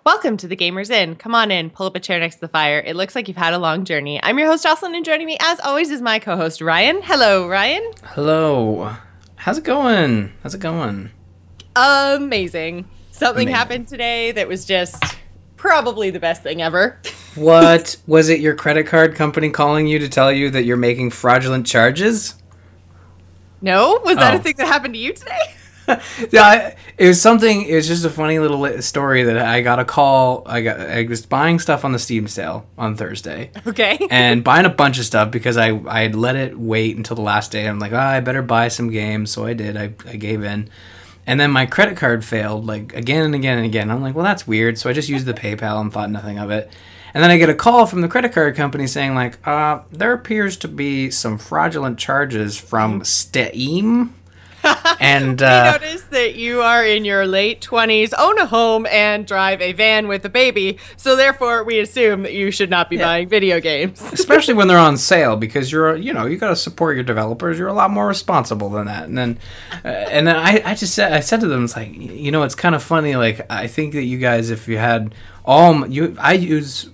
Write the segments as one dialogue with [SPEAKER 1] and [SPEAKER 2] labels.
[SPEAKER 1] Welcome to the Gamers Inn. Come on in, pull up a chair next to the fire. It looks like you've had a long journey. I'm your host, Jocelyn, and joining me, as always, is my co-host, Ryan. Hello, Ryan.
[SPEAKER 2] Hello. How's it going?
[SPEAKER 1] Amazing. Something happened today that was just probably the best thing ever.
[SPEAKER 2] What? Was it your credit card company calling you to tell you that you're making fraudulent charges?
[SPEAKER 1] No? Was that a thing that happened to you today?
[SPEAKER 2] Yeah, it was just a funny little story that I got a call. I was buying stuff on the Steam sale on Thursday.
[SPEAKER 1] Okay.
[SPEAKER 2] And buying a bunch of stuff because I had let it wait until the last day. I'm like, I better buy some games. So I did. I gave in. And then my credit card failed, like, again and again and again. I'm like, well, that's weird. So I just used the PayPal and thought nothing of it. And then I get a call from the credit card company saying, like, there appears to be some fraudulent charges from Steam. And
[SPEAKER 1] we noticed that you are in your late 20s, own a home, and drive a van with a baby. So therefore, we assume that you should not be buying video games.
[SPEAKER 2] Especially when they're on sale, because you got to support your developers. You're a lot more responsible than that. And then, I said to them, it's like, it's kind of funny. Like, I think that you guys, if you had I use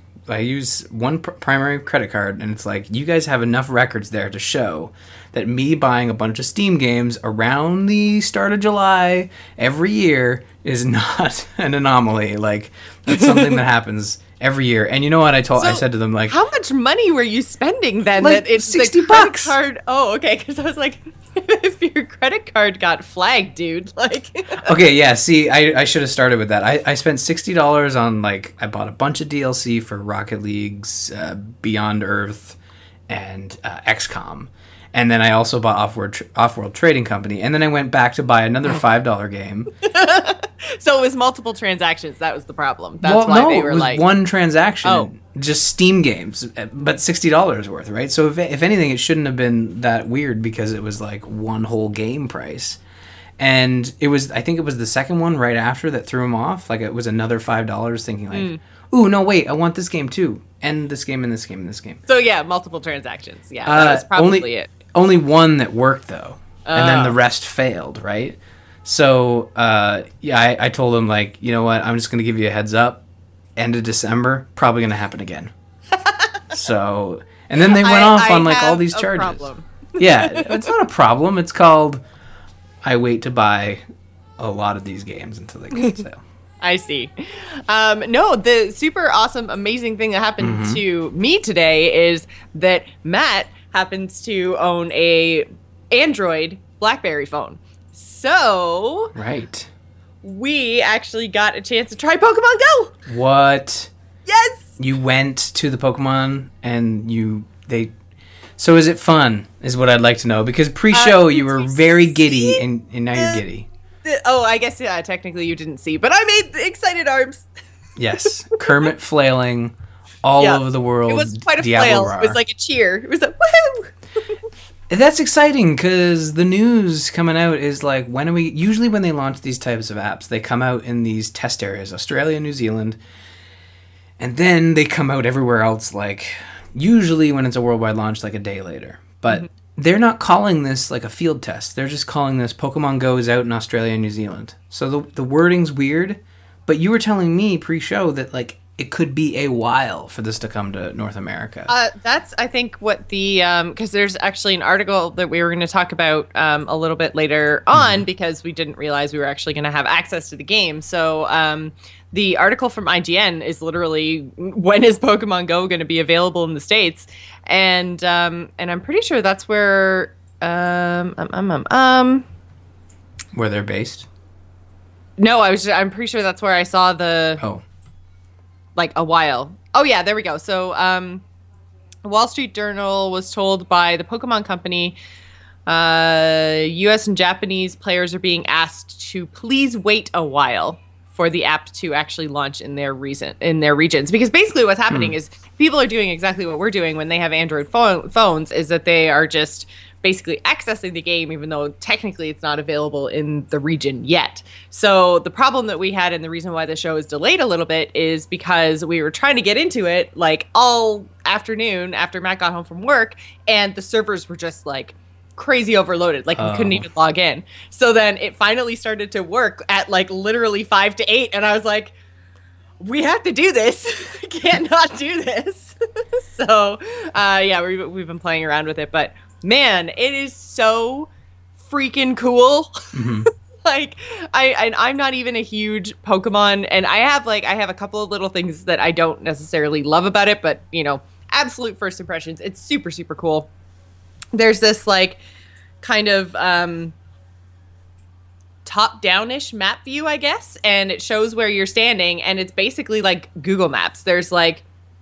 [SPEAKER 2] one primary credit card, and it's like, you guys have enough records there to show that me buying a bunch of Steam games around the start of July every year is not an anomaly. Like, that's something that happens every year. And you know what I said to them, like,
[SPEAKER 1] how much money were you spending then?
[SPEAKER 2] Like
[SPEAKER 1] that it's
[SPEAKER 2] $60.
[SPEAKER 1] The credit card. Oh, okay. Because I was like, if your credit card got flagged, dude, like.
[SPEAKER 2] Okay, yeah. See, I should have started with that. I spent $60 on, like, I bought a bunch of DLC for Rocket League's Beyond Earth and XCOM. And then I also bought Off-World Trading Company. And then I went back to buy another $5 game.
[SPEAKER 1] So it was multiple transactions. That was the problem. That's why they were
[SPEAKER 2] it was
[SPEAKER 1] like
[SPEAKER 2] one transaction. Just Steam games, but $60 worth, right? So if anything, it shouldn't have been that weird because it was like one whole game price. And I think it was the second one right after that threw him off. Like, it was another $5 thinking like, ooh, no, wait, I want this game too. And this game and this game and this game.
[SPEAKER 1] So yeah, multiple transactions. Yeah, that was probably it.
[SPEAKER 2] Only one that worked, though. And then the rest failed, right? So, I told him, like, you know what? I'm just going to give you a heads up. End of December, probably going to happen again. So, and then they went off on, like, all these charges.
[SPEAKER 1] Problem.
[SPEAKER 2] Yeah, it's not a problem. It's called, I wait to buy a lot of these games until they go on sale.
[SPEAKER 1] I see. No, the super awesome, amazing thing that happened to me today is that Matt happens to own a Android BlackBerry phone. So
[SPEAKER 2] right,
[SPEAKER 1] we actually got a chance to try Pokemon Go.
[SPEAKER 2] What?
[SPEAKER 1] Yes.
[SPEAKER 2] You went to the Pokemon and So is it fun? Is what I'd like to know, because pre-show you were very giddy and now you're giddy.
[SPEAKER 1] I guess technically you didn't see, but I made excited arms.
[SPEAKER 2] Yes, Kermit flailing all over the world.
[SPEAKER 1] It was quite a
[SPEAKER 2] Diablo
[SPEAKER 1] flail. It was like a cheer. It was a woohoo.
[SPEAKER 2] That's exciting, because the news coming out is like, usually when they launch these types of apps, they come out in these test areas, Australia, New Zealand, and then they come out everywhere else, like, usually when it's a worldwide launch, like a day later. But they're not calling this like a field test. They're just calling this Pokemon Go is out in Australia and New Zealand. So the wording's weird, but you were telling me pre-show that, like, it could be a while for this to come to North America.
[SPEAKER 1] That's, I think, what the because there's actually an article that we were going to talk about a little bit later on, because we didn't realize we were actually going to have access to the game. So the article from IGN is literally, when is Pokemon Go going to be available in the States? And I'm pretty sure that's where
[SPEAKER 2] where they're based.
[SPEAKER 1] No, I'm pretty sure that's where I saw the like a while. Oh yeah, there we go. So Wall Street Journal was told by the Pokemon Company, US and Japanese players are being asked to please wait a while for the app to actually launch in their regions. Because basically what's happening is people are doing exactly what we're doing when they have Android phones, is that they are just basically accessing the game, even though technically it's not available in the region yet. So the problem that we had, and the reason why the show is delayed a little bit, is because we were trying to get into it like all afternoon after Matt got home from work, and the servers were just like crazy overloaded. Like we couldn't even log in. So then it finally started to work at like literally 5 to 8, and I was like, we have to do this. Can't not do this. So, yeah, we've been playing around with it, but man, it is so freaking cool. Mm-hmm. Like, I'm not even a huge Pokemon, and I have a couple of little things that I don't necessarily love about it, but you know, absolute first impressions, it's super, super cool. There's this like kind of top-down-ish map view, I guess, and it shows where you're standing, and it's basically like Google Maps. There's like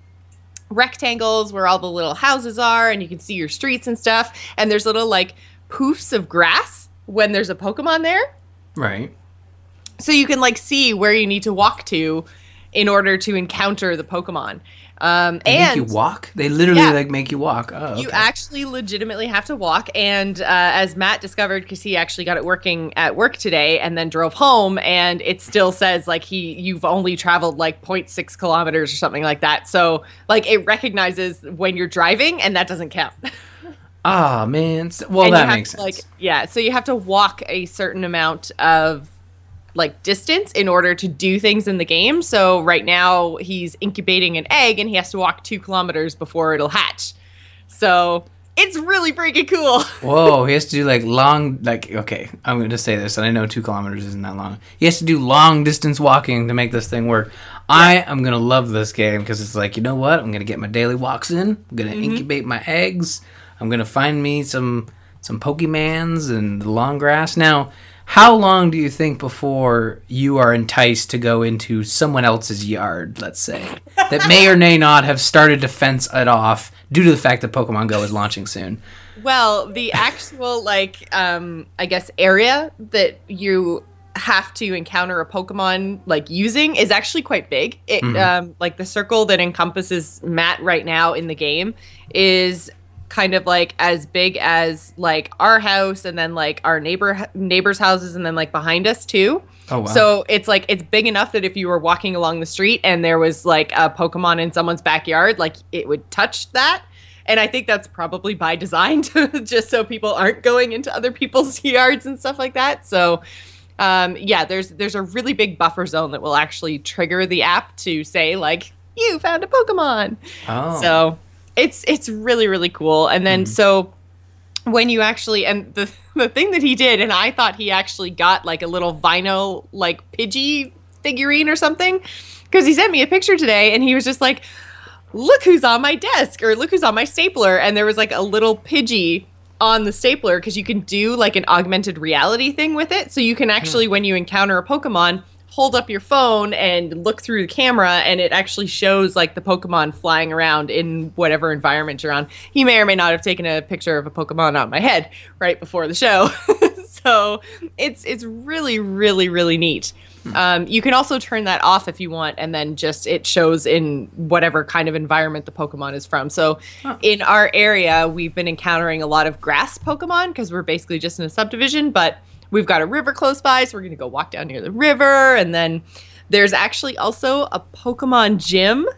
[SPEAKER 1] rectangles where all the little houses are, and you can see your streets and stuff, and there's little like poofs of grass when there's a Pokemon there.
[SPEAKER 2] Right.
[SPEAKER 1] So you can like see where you need to walk to in order to encounter the Pokemon.
[SPEAKER 2] They make you walk? They literally like make you walk. Oh, okay.
[SPEAKER 1] You actually legitimately have to walk. And as Matt discovered, because he actually got it working at work today and then drove home, and it still says like you've only traveled like 0.6 kilometers or something like that. So like it recognizes when you're driving, and that doesn't count.
[SPEAKER 2] Ah, man. Well, that makes sense.
[SPEAKER 1] Like, yeah, so you have to walk a certain amount of like distance in order to do things in the game. So right now he's incubating an egg, and he has to walk 2 kilometers before it'll hatch. So it's really freaking cool.
[SPEAKER 2] Whoa, he has to do like long, like, okay, I'm going to say this, and I know 2 kilometers isn't that long. He has to do long distance walking to make this thing work. Yeah. I am going to love this game because it's like, you know what? I'm going to get my daily walks in. I'm going to incubate my eggs. I'm going to find me some Pokemans and the long grass. Now, how long do you think before you are enticed to go into someone else's yard, let's say, that may or may not have started to fence it off due to the fact that Pokemon Go is launching soon?
[SPEAKER 1] Well, the actual, like, I guess, area that you have to encounter a Pokemon, like, using is actually quite big. It, like, the circle that encompasses Matt right now in the game is kind of like as big as like our house, and then like our neighbors' houses, and then like behind us too. Oh, wow. So it's like it's big enough that if you were walking along the street and there was like a Pokemon in someone's backyard, like it would touch that. And I think that's probably by design, just so people aren't going into other people's yards and stuff like that. So yeah, there's a really big buffer zone that will actually trigger the app to say like, you found a Pokemon.
[SPEAKER 2] Oh.
[SPEAKER 1] So it's really, really cool. And then so when you actually, and the thing that he did, and I thought he actually got like a little vinyl like Pidgey figurine or something, because he sent me a picture today and he was just like, look who's on my desk, or look who's on my stapler. And there was like a little Pidgey on the stapler, because you can do like an augmented reality thing with it. So you can actually, when you encounter a Pokemon, hold up your phone and look through the camera, and it actually shows like the Pokemon flying around in whatever environment you're on. He may or may not have taken a picture of a Pokemon on my head right before the show. So it's really, really, really neat. You can also turn that off if you want, and then just it shows in whatever kind of environment the Pokemon is from. So in our area, we've been encountering a lot of grass Pokemon because we're basically just in a subdivision, but we've got a river close by, so we're going to go walk down near the river. And then there's actually also a Pokemon gym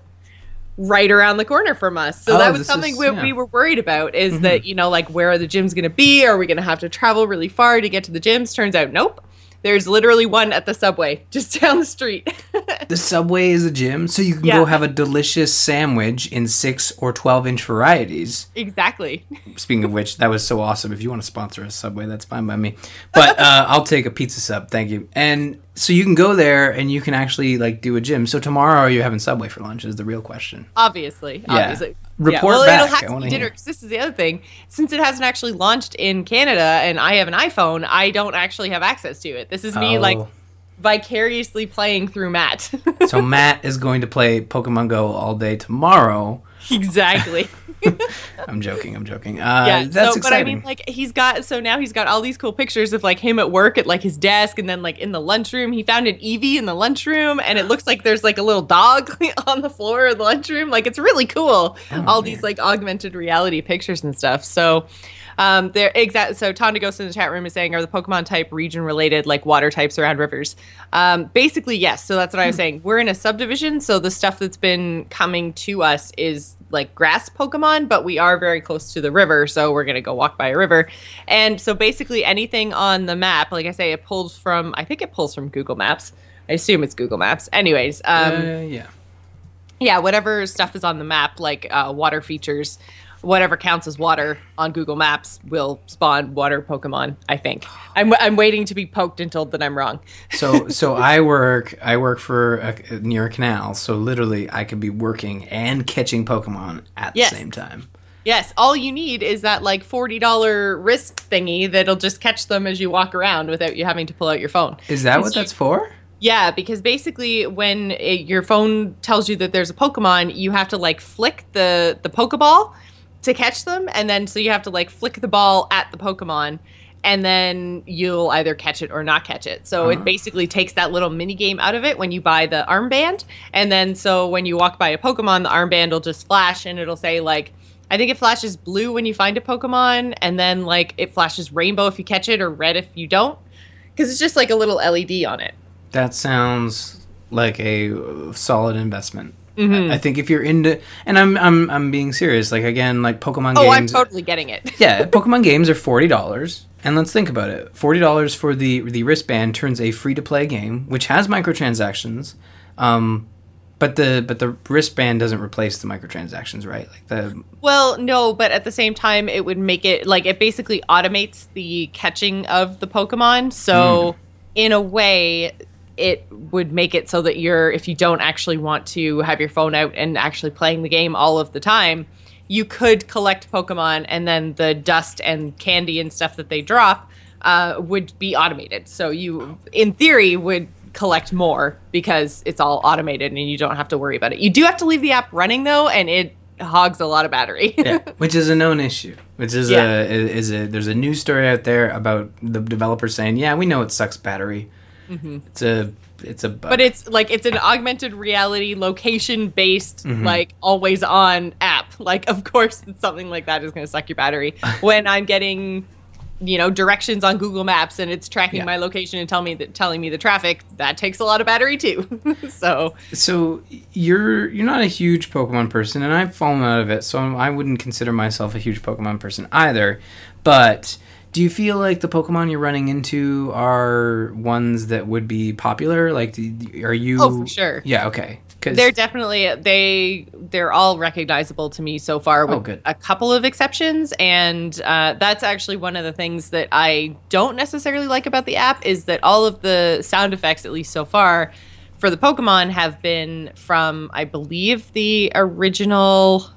[SPEAKER 1] right around the corner from us. So that was something we were worried about, is that, you know, like, where are the gyms going to be? Are we going to have to travel really far to get to the gyms? Turns out, nope. There's literally one at the Subway just down the street.
[SPEAKER 2] The Subway is a gym, so you can go have a delicious sandwich in 6 or 12-inch varieties.
[SPEAKER 1] Exactly.
[SPEAKER 2] Speaking of which, that was so awesome. If you want to sponsor a Subway, that's fine by me. But I'll take a pizza sub, thank you. And so you can go there and you can actually like do a gym. So tomorrow, are you having Subway for lunch is the real question.
[SPEAKER 1] Obviously.
[SPEAKER 2] Report back.
[SPEAKER 1] It'll have to be dinner, because this is the other thing. Since it hasn't actually launched in Canada and I have an iPhone, I don't actually have access to it. This is me like vicariously playing through Matt.
[SPEAKER 2] So Matt is going to play Pokemon Go all day tomorrow.
[SPEAKER 1] Exactly.
[SPEAKER 2] I'm joking.
[SPEAKER 1] That's
[SPEAKER 2] exciting.
[SPEAKER 1] But I mean, like, now he's got all these cool pictures of like him at work at like his desk, and then like in the lunchroom, he found an Eevee in the lunchroom, and it looks like there's like a little dog on the floor of the lunchroom. Like, it's really cool. These like augmented reality pictures and stuff. So They're exact. So Tondagos in the chat room is saying, are the Pokemon type region related, like water types around rivers? Basically, yes. So that's what I was saying. We're in a subdivision, so the stuff that's been coming to us is like grass Pokemon, but we are very close to the river, so we're gonna go walk by a river. And so basically, anything on the map, like I say, it pulls from. I think it pulls from Google Maps. I assume it's Google Maps. Anyways, yeah, whatever stuff is on the map, like water features, whatever counts as water on Google Maps will spawn water Pokemon, I think. I'm waiting to be poked and told that I'm wrong.
[SPEAKER 2] So I work for near a canal, so literally I could be working and catching Pokemon at the same time.
[SPEAKER 1] Yes, all you need is that like $40 wrist thingy that'll just catch them as you walk around without you having to pull out your phone.
[SPEAKER 2] Is that what that's for?
[SPEAKER 1] Yeah, because basically when your phone tells you that there's a Pokemon, you have to like flick the Pokeball to catch them, and then so you have to like flick the ball at the Pokemon, and then you'll either catch it or not catch it. So it basically takes that little mini game out of it when you buy the armband, and then so when you walk by a Pokemon, the armband will just flash, and it'll say like, I think it flashes blue when you find a Pokemon, and then like it flashes rainbow if you catch it or red if you don't, because it's just like a little LED on it.
[SPEAKER 2] That sounds like a solid investment. Mm-hmm. I think if you're into, and I'm being serious. Like again, like Pokemon games.
[SPEAKER 1] Oh, I'm totally getting it.
[SPEAKER 2] Yeah, Pokemon games are $40, and let's think about it. $40 for the wristband turns a free to play game, which has microtransactions, but the wristband doesn't replace the microtransactions, right?
[SPEAKER 1] Well, no, but at the same time, it would make it like it basically automates the catching of the Pokemon. So in a way, it would make it so that if you don't actually want to have your phone out and actually playing the game all of the time, you could collect Pokemon, and then the dust and candy and stuff that they drop would be automated. So you, in theory, would collect more because it's all automated and you don't have to worry about it. You do have to leave the app running though, and it hogs a lot of battery.
[SPEAKER 2] Yeah, which is a known issue. Which is there's a news story out there about the developer saying, yeah, we know it sucks battery. Mm-hmm. It's a bug.
[SPEAKER 1] But it's like it's an augmented reality location based like always on app. Like of course something like that is going to suck your battery. When I'm getting directions on Google Maps and it's tracking my location and telling me the traffic, that takes a lot of battery too. So
[SPEAKER 2] you're not a huge Pokemon person, and I've fallen out of it, so I wouldn't consider myself a huge Pokemon person either. But do you feel like the Pokemon you're running into are ones that would be popular? Like, are you?
[SPEAKER 1] Oh, for sure.
[SPEAKER 2] Yeah. Okay.
[SPEAKER 1] They're definitely they're all recognizable to me so far, with a couple of exceptions, and that's actually one of the things that I don't necessarily like about the app is that all of the sound effects, at least so far, for the Pokemon have been from, I believe, the original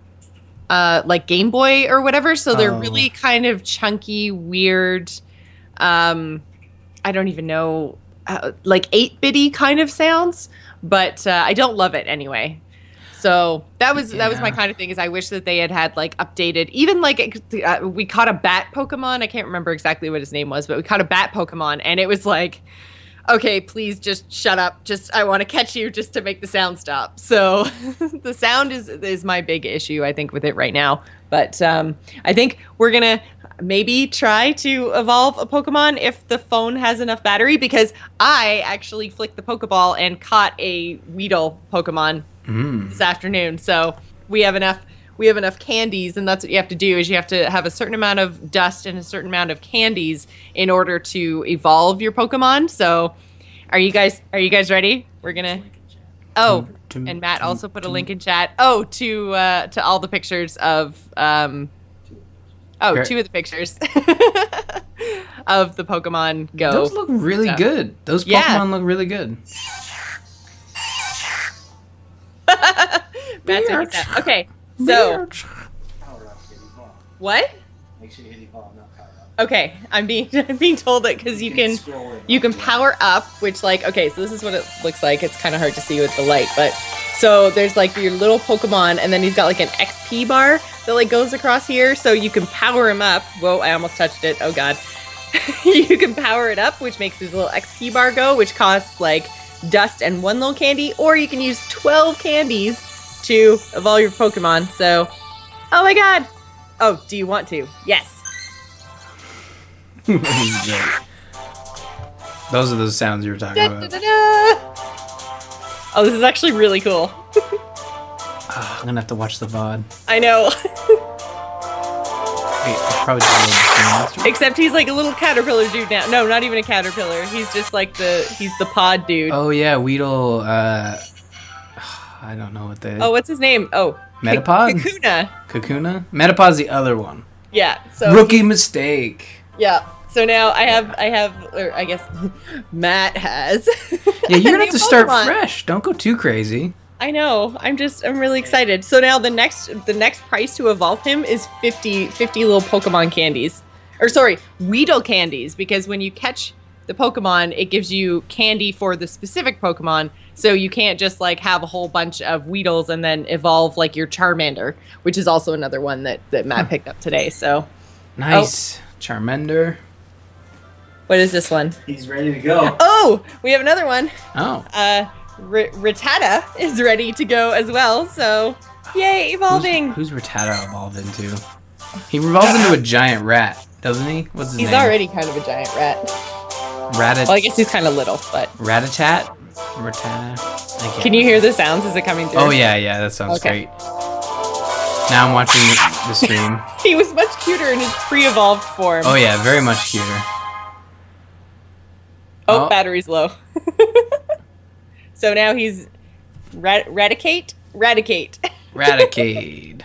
[SPEAKER 1] like Game Boy or whatever. So they're really kind of chunky, weird. I don't even know, like 8-bitty kind of sounds. But I don't love it anyway. So that was my kind of thing. Is I wish that they had like updated, even like we caught a bat Pokemon. I can't remember exactly what his name was, but we caught a bat Pokemon, and it was like, okay, please just shut up. Just I want to catch you just to make the sound stop. So the sound is my big issue, I think, with it right now. But I think we're gonna maybe try to evolve a Pokemon if the phone has enough battery, because I actually flicked the Pokeball and caught a Weedle Pokemon this afternoon. So we have enough candies, and that's what you have to do is you have to have a certain amount of dust and a certain amount of candies in order to evolve your Pokemon. So are you guys ready? We're gonna and Matt also put a link in chat. To all the pictures of two of the pictures of the Pokemon Go.
[SPEAKER 2] Those look really good. Those Pokemon look really good.
[SPEAKER 1] Okay, so what?
[SPEAKER 3] Make sure you hit evolve, not power up.
[SPEAKER 1] Okay, I'm being told that because you can power up, which like so this is what it looks like. It's kind of hard to see with the light, but so there's like your little Pokemon, and then he's got like an XP bar that like goes across here, so you can power him up. Whoa, I almost touched it. Oh god. You can power it up, which makes his little XP bar go, which costs like dust and one little candy, or you can use 12 candies to evolve your Pokemon. So, oh my god. Oh, do you want to? Yes.
[SPEAKER 2] This is great. Those are those sounds you were talking about.
[SPEAKER 1] Oh, this is actually really cool.
[SPEAKER 2] I'm gonna have to watch the VOD.
[SPEAKER 1] I know.
[SPEAKER 2] Wait, it's probably just a little
[SPEAKER 1] Except he's like a little caterpillar dude now. No, not even a caterpillar. He's just like he's the pod dude.
[SPEAKER 2] Oh yeah, Weedle. I don't know what the.
[SPEAKER 1] Oh, what's his name? Oh,
[SPEAKER 2] Metapod? Kakuna? Metapod's the other one.
[SPEAKER 1] Yeah. So
[SPEAKER 2] Rookie mistake.
[SPEAKER 1] Yeah. So now I have, or I guess Matt has.
[SPEAKER 2] Yeah, you're gonna have to start
[SPEAKER 1] Pokemon.
[SPEAKER 2] fresh. Don't go too crazy.
[SPEAKER 1] I know. I'm really excited. So now the next price to evolve him is 50 little Pokemon candies. Or sorry, Weedle candies, because when you catch the Pokemon, it gives you candy for the specific Pokemon. So you can't just like have a whole bunch of Weedles and then evolve like your Charmander, which is also another one that Matt picked up today. So
[SPEAKER 2] Nice. Charmander.
[SPEAKER 1] what is this one?
[SPEAKER 3] He's ready to go.
[SPEAKER 1] Oh, we have another one.
[SPEAKER 2] Oh.
[SPEAKER 1] Rattata is ready to go as well. So yay, evolving.
[SPEAKER 2] Who's Rattata evolved into? He evolves into a giant rat, doesn't he? What's his
[SPEAKER 1] He's
[SPEAKER 2] name?
[SPEAKER 1] already kind of a giant rat. Well, I guess he's kind of little, but
[SPEAKER 2] Ratatat? Rattata?
[SPEAKER 1] Can you hear the sounds? Is it coming through?
[SPEAKER 2] Oh yeah, that sounds
[SPEAKER 1] Okay.
[SPEAKER 2] great. Now I'm watching the stream.
[SPEAKER 1] He was much cuter in his pre-evolved form.
[SPEAKER 2] Oh yeah, very much cuter.
[SPEAKER 1] Oh,
[SPEAKER 2] Oh.
[SPEAKER 1] battery's low. So now he's Raticate.
[SPEAKER 2] Raticade.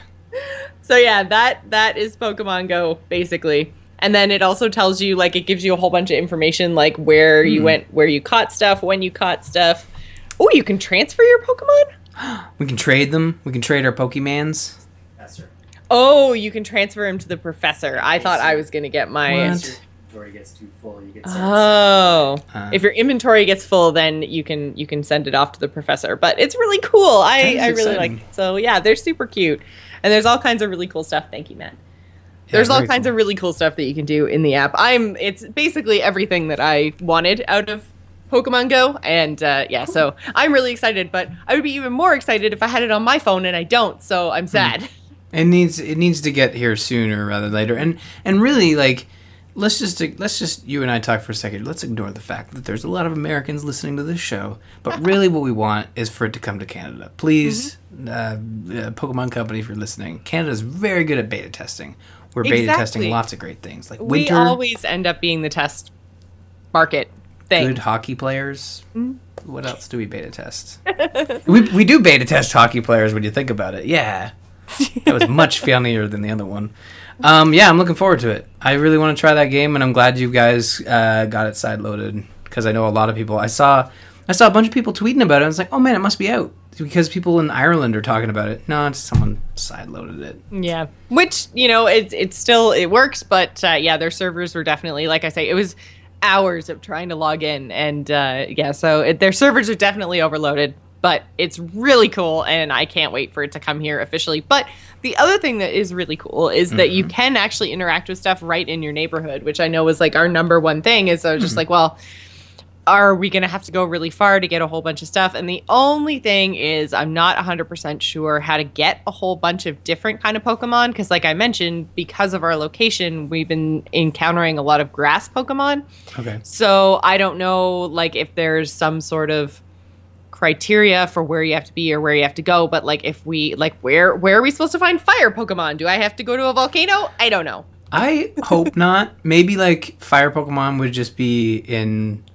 [SPEAKER 1] So yeah, that is Pokemon Go basically. And then it also tells you, like, it gives you a whole bunch of information, like where you went, where you caught stuff, when you caught stuff. Oh, you can transfer your Pokemon?
[SPEAKER 2] We can trade them. We can trade our Pokemans.
[SPEAKER 3] Yes, sir.
[SPEAKER 1] Oh, you can transfer him to the professor. I thought I was going to get my...
[SPEAKER 2] What?
[SPEAKER 3] Once your inventory gets too full, you get
[SPEAKER 1] Oh.
[SPEAKER 2] Uh.
[SPEAKER 1] If your inventory gets full, then you can send it off to the professor. But it's really cool. I
[SPEAKER 2] is
[SPEAKER 1] really
[SPEAKER 2] exciting.
[SPEAKER 1] like it. So yeah, they're super cute. And there's all kinds of really cool stuff. Thank you, Matt. There's all
[SPEAKER 2] very
[SPEAKER 1] kinds
[SPEAKER 2] cool.
[SPEAKER 1] of really cool stuff that you can do in the app. It's basically everything that I wanted out of Pokemon Go, and yeah, so I'm really excited. But I would be even more excited if I had it on my phone, and I don't. So I'm sad.
[SPEAKER 2] It needs to get here sooner rather than later. And really, like, let's just you and I talk for a second. Let's ignore the fact that there's a lot of Americans listening to this show. But really, what we want is for it to come to Canada. Please, Pokemon Company, if you're listening, Canada's very good at beta testing. We're beta testing
[SPEAKER 1] Exactly.
[SPEAKER 2] lots of great things, like
[SPEAKER 1] We
[SPEAKER 2] winter,
[SPEAKER 1] always end up being the test market thing.
[SPEAKER 2] good hockey players. What else do we beta test? we do beta test hockey players when you think about it. Yeah. That was much funnier than the other one. Yeah, I'm looking forward to it. I really want to try that game, and I'm glad you guys got it side-loaded, because I know a lot of people. I saw a bunch of people tweeting about it. I was like, oh man, it must be out, because people in Ireland are talking about it. No, it's someone side-loaded it.
[SPEAKER 1] Yeah, which, you know, it's still, it works, but yeah, their servers were definitely, like I say, it was hours of trying to log in, and yeah, so their servers are definitely overloaded. But it's really cool, and I can't wait for it to come here officially. But the other thing that is really cool is that you can actually interact with stuff right in your neighborhood, which I know was like our number one thing. Is I was just like, well, are we going to have to go really far to get a whole bunch of stuff? And the only thing is I'm not 100% sure how to get a whole bunch of different kind of Pokemon. Because like I mentioned, because of our location, we've been encountering a lot of grass Pokemon.
[SPEAKER 2] Okay.
[SPEAKER 1] So I don't know, like, if there's some sort of criteria for where you have to be or where you have to go, but like if we like where are we supposed to find fire Pokemon? Do I have to go to a volcano? I don't know.
[SPEAKER 2] I hope not. Maybe like fire Pokemon would just be in,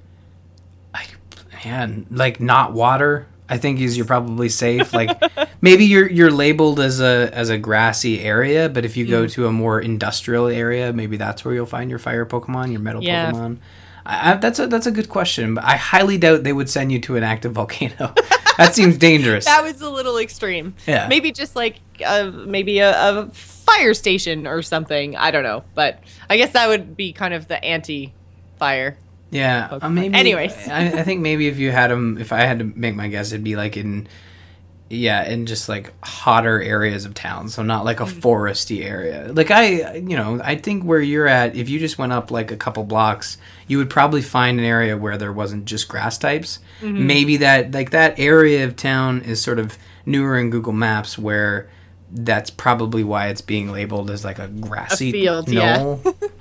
[SPEAKER 2] like not water. I think you're probably safe. Like maybe you're labeled as a grassy area, but if you go to a more industrial area, maybe that's where you'll find your fire Pokemon, your metal
[SPEAKER 1] Yeah.
[SPEAKER 2] Pokemon. That's a good question, but I highly doubt they would send you to an active volcano. That seems dangerous.
[SPEAKER 1] That was a little extreme.
[SPEAKER 2] Yeah.
[SPEAKER 1] Maybe just like maybe a fire station or something. I don't know, but I guess that would be kind of the anti-fire.
[SPEAKER 2] Yeah, maybe.
[SPEAKER 1] Anyways.
[SPEAKER 2] I think maybe if you had them, if I had to make my guess, it'd be like in just like hotter areas of town, so not like a foresty area. Like I think where you're at, if you just went up like a couple blocks, you would probably find an area where there wasn't just grass types. Maybe that area of town is sort of newer in Google Maps, where that's probably why it's being labeled as like a grassy
[SPEAKER 1] field,
[SPEAKER 2] knoll.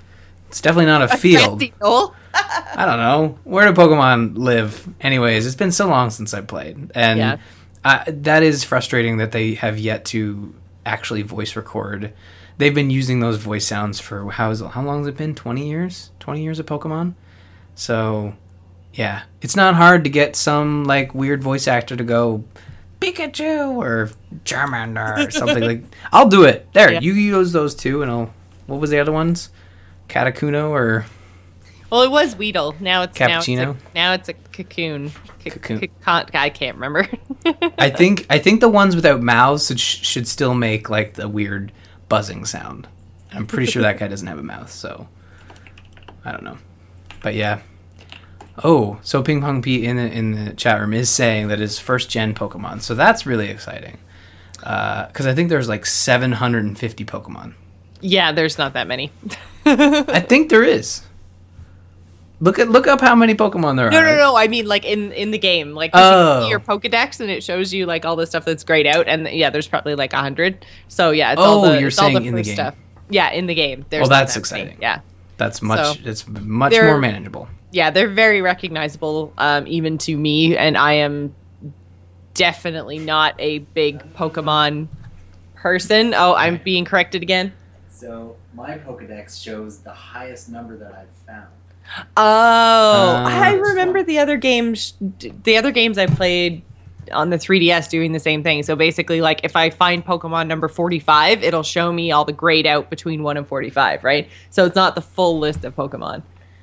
[SPEAKER 2] It's definitely not a field.
[SPEAKER 1] Fancy knoll.
[SPEAKER 2] I don't know. Where do Pokemon live? Anyways, it's been so long since I played. And that is frustrating that they have yet to actually voice record. They've been using those voice sounds for, how long has it been? 20 years? 20 years of Pokemon? So, yeah. It's not hard to get some, like, weird voice actor to go, Pikachu or Charmander or something like. I'll do it. There, you use those two, and what was the other ones? Katakuno or?
[SPEAKER 1] Well, it was Weedle. Now it's
[SPEAKER 2] Cappuccino.
[SPEAKER 1] Now it's a Cocoon.
[SPEAKER 2] Cocoon.
[SPEAKER 1] I can't remember.
[SPEAKER 2] I think the ones without mouths should still make like the weird buzzing sound. I'm pretty sure that guy doesn't have a mouth, so I don't know. But yeah. Oh, so Ping Pong Pete in the chat room is saying that it's first gen Pokemon, so that's really exciting. Because I think there's like 750 Pokemon.
[SPEAKER 1] Yeah, there's not that many.
[SPEAKER 2] I think there is. Look up how many Pokemon there are.
[SPEAKER 1] No. I mean, like in the game, like you see your Pokedex, and it shows you like all the stuff that's grayed out, and there's probably like 100. So yeah, it's all the,
[SPEAKER 2] you're
[SPEAKER 1] it's
[SPEAKER 2] saying
[SPEAKER 1] all the
[SPEAKER 2] in the
[SPEAKER 1] first
[SPEAKER 2] game.
[SPEAKER 1] stuff. Yeah, in the game. There's
[SPEAKER 2] Well, that's
[SPEAKER 1] not that
[SPEAKER 2] exciting.
[SPEAKER 1] many. Yeah,
[SPEAKER 2] that's much. It's much more manageable.
[SPEAKER 1] Yeah, they're very recognizable, even to me, and I am definitely not a big Pokemon person. Oh, I'm being corrected again.
[SPEAKER 3] So my Pokedex shows the highest number that I've found.
[SPEAKER 1] Oh, I remember the other games. The other games I played on the 3DS doing the same thing. So basically, like if I find Pokemon number 45, it'll show me all the grayed out between 1 and 45, right? So it's not the full list of Pokemon.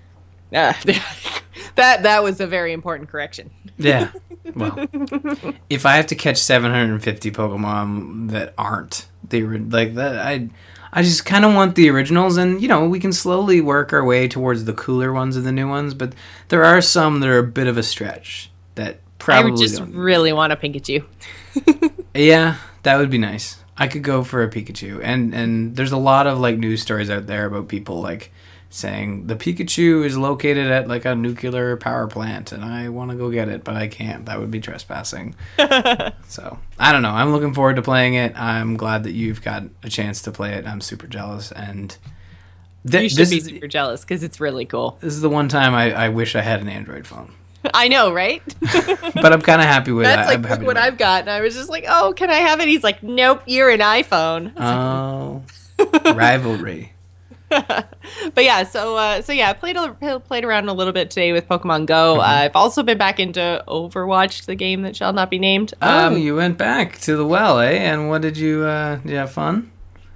[SPEAKER 1] That was a very important correction.
[SPEAKER 2] Yeah. Well, if I have to catch 750 Pokemon that aren't like that, I just kind of want the originals, and we can slowly work our way towards the cooler ones and the new ones. But there are some that are a bit of a stretch that probably. I would just
[SPEAKER 1] really want a Pikachu.
[SPEAKER 2] Yeah, that would be nice. I could go for a Pikachu, and there's a lot of like news stories out there about people like saying the Pikachu is located at like a nuclear power plant, and I want to go get it, but I can't. That would be trespassing. So I don't know. I'm looking forward to playing it. I'm glad that you've got a chance to play it. I'm super jealous, and
[SPEAKER 1] you should be super jealous because it's really cool.
[SPEAKER 2] This is the one time I wish I had an Android phone.
[SPEAKER 1] I know, right?
[SPEAKER 2] But I'm kind of happy with that.
[SPEAKER 1] That's like what I've got, and I was just like, "Oh, can I have it?" He's like, "Nope, you're an iPhone."
[SPEAKER 2] Oh, rivalry.
[SPEAKER 1] But yeah, so I played around a little bit today with Pokemon Go. I've also been back into Overwatch, the game that shall not be named.
[SPEAKER 2] You went back to the well, eh? And what did you have fun?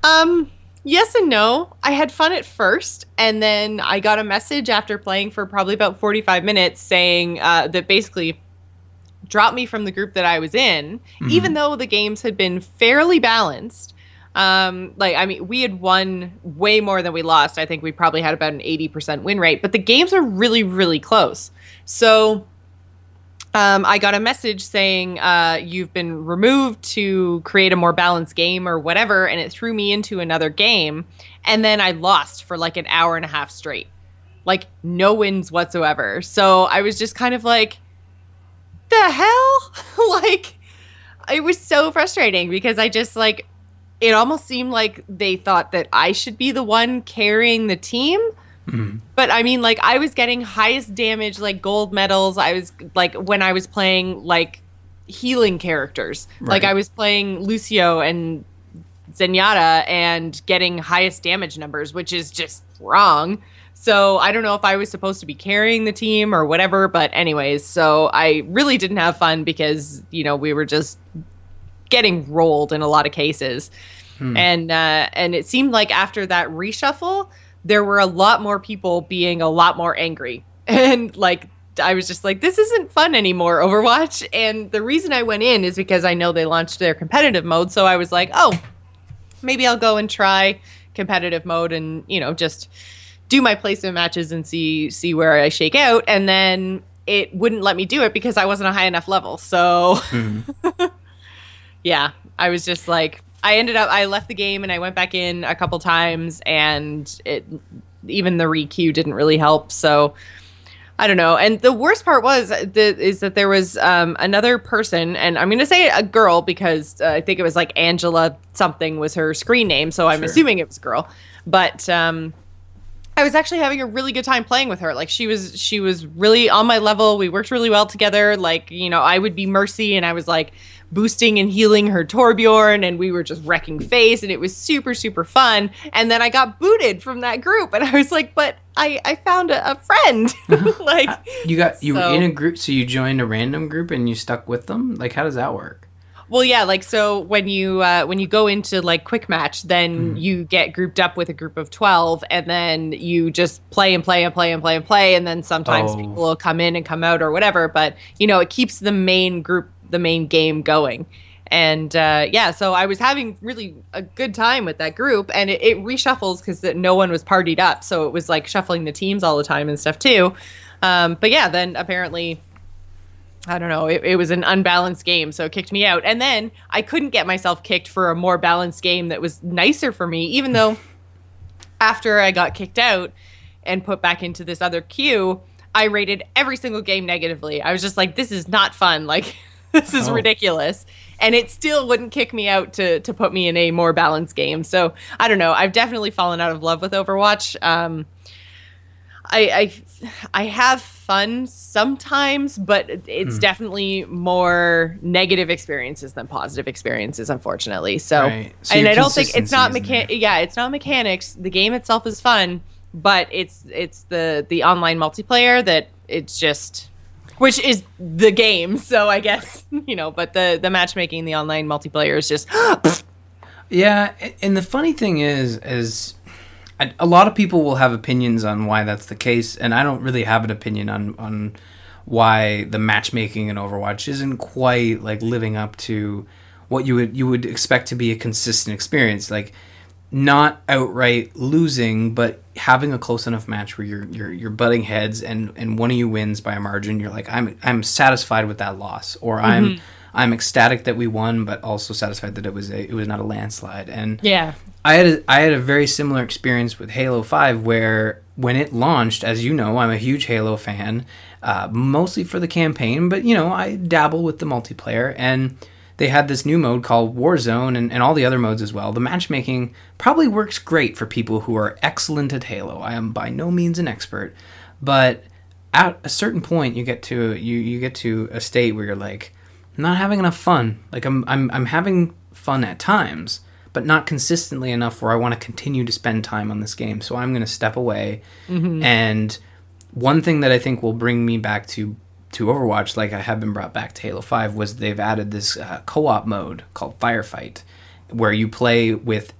[SPEAKER 1] Yes and no. I had fun at first, and then I got a message after playing for probably about 45 minutes saying that basically dropped me from the group that I was in, even though the games had been fairly balanced. We had won way more than we lost. I think we probably had about an 80% win rate, but the games are really, really close. So I got a message saying you've been removed to create a more balanced game or whatever, and it threw me into another game, and then I lost for like an hour and a half straight. Like, no wins whatsoever. So I was just kind of like, the hell? Like, it was so frustrating because I just like... It almost seemed like they thought that I should be the one carrying the team. But I mean, like, I was getting highest damage, like gold medals. I was like, when I was playing like healing characters, like I was playing Lucio and Zenyatta and getting highest damage numbers, which is just wrong. So I don't know if I was supposed to be carrying the team or whatever. But anyways, so I really didn't have fun because, we were just getting rolled in a lot of cases. And it seemed like after that reshuffle, there were a lot more people being a lot more angry. And like, I was just like, this isn't fun anymore, Overwatch. And the reason I went in is because I know they launched their competitive mode. So I was like, oh, maybe I'll go and try competitive mode and, just do my placement matches and see where I shake out. And then it wouldn't let me do it because I wasn't a high enough level. So yeah, I was just like, I left the game and I went back in a couple times, and even the re-queue didn't really help. So I don't know. And the worst part is that there was another person, and I'm going to say a girl because I think it was like Angela something was her screen name. So I'm assuming it was a girl. But I I was actually having a really good time playing with her. Like she was really on my level. We worked really well together. Like, you know, I would be Mercy and I was like boosting and healing her Torbjorn, and we were just wrecking face, and it was super, super fun. And then I got booted from that group, and I was like, but I found a friend. Like
[SPEAKER 2] you were in a group, so you joined a random group and you stuck with them? Like, how does that work?
[SPEAKER 1] Well, yeah, like, so when you go into like quick match, then you get grouped up with a group of 12, and then you just play and play and play and play and play, and then sometimes people will come in and come out or whatever, but you know, it keeps the main group, the main game going. And yeah, so I was having really a good time with that group, and it reshuffles because no one was partied up, so it was like shuffling the teams all the time and stuff too. But yeah, then apparently, I don't know, it was an unbalanced game, so it kicked me out. And then I couldn't get myself kicked for a more balanced game that was nicer for me, even though after I got kicked out and put back into this other queue, I rated every single game negatively. I was just like, this is not fun. Like, this is ridiculous. And it still wouldn't kick me out to put me in a more balanced game. So I don't know. I've definitely fallen out of love with Overwatch. I have fun sometimes, but it's definitely more negative experiences than positive experiences, unfortunately. So, so and I don't think it's not it's not mechanics. The game itself is fun, but it's the online multiplayer that it's just, which is the game. So I guess, you know, but the matchmaking, the online multiplayer is just
[SPEAKER 2] yeah. And the funny thing is a lot of people will have opinions on why that's the case, and I don't really have an opinion on why the matchmaking in Overwatch isn't quite like living up to what you would expect to be a consistent experience. Like, not outright losing, but having a close enough match where you're butting heads, and one of you wins by a margin. You're like, I'm satisfied with that loss, or I'm ecstatic that we won, but also satisfied that it was not a landslide. And
[SPEAKER 1] yeah.
[SPEAKER 2] I had a very similar experience with Halo 5, where when it launched, as you know, I'm a huge Halo fan, mostly for the campaign, but you know, I dabble with the multiplayer, and they had this new mode called Warzone, and all the other modes as well. The matchmaking probably works great for people who are excellent at Halo. I am by no means an expert, but at a certain point you get to a state where you're like, I'm not having enough fun. Like, I'm having fun at times, but not consistently enough where I want to continue to spend time on this game. So I'm going to step away. And one thing that I think will bring me back to Overwatch, like I have been brought back to Halo 5, was they've added this co-op mode called Firefight, where you play with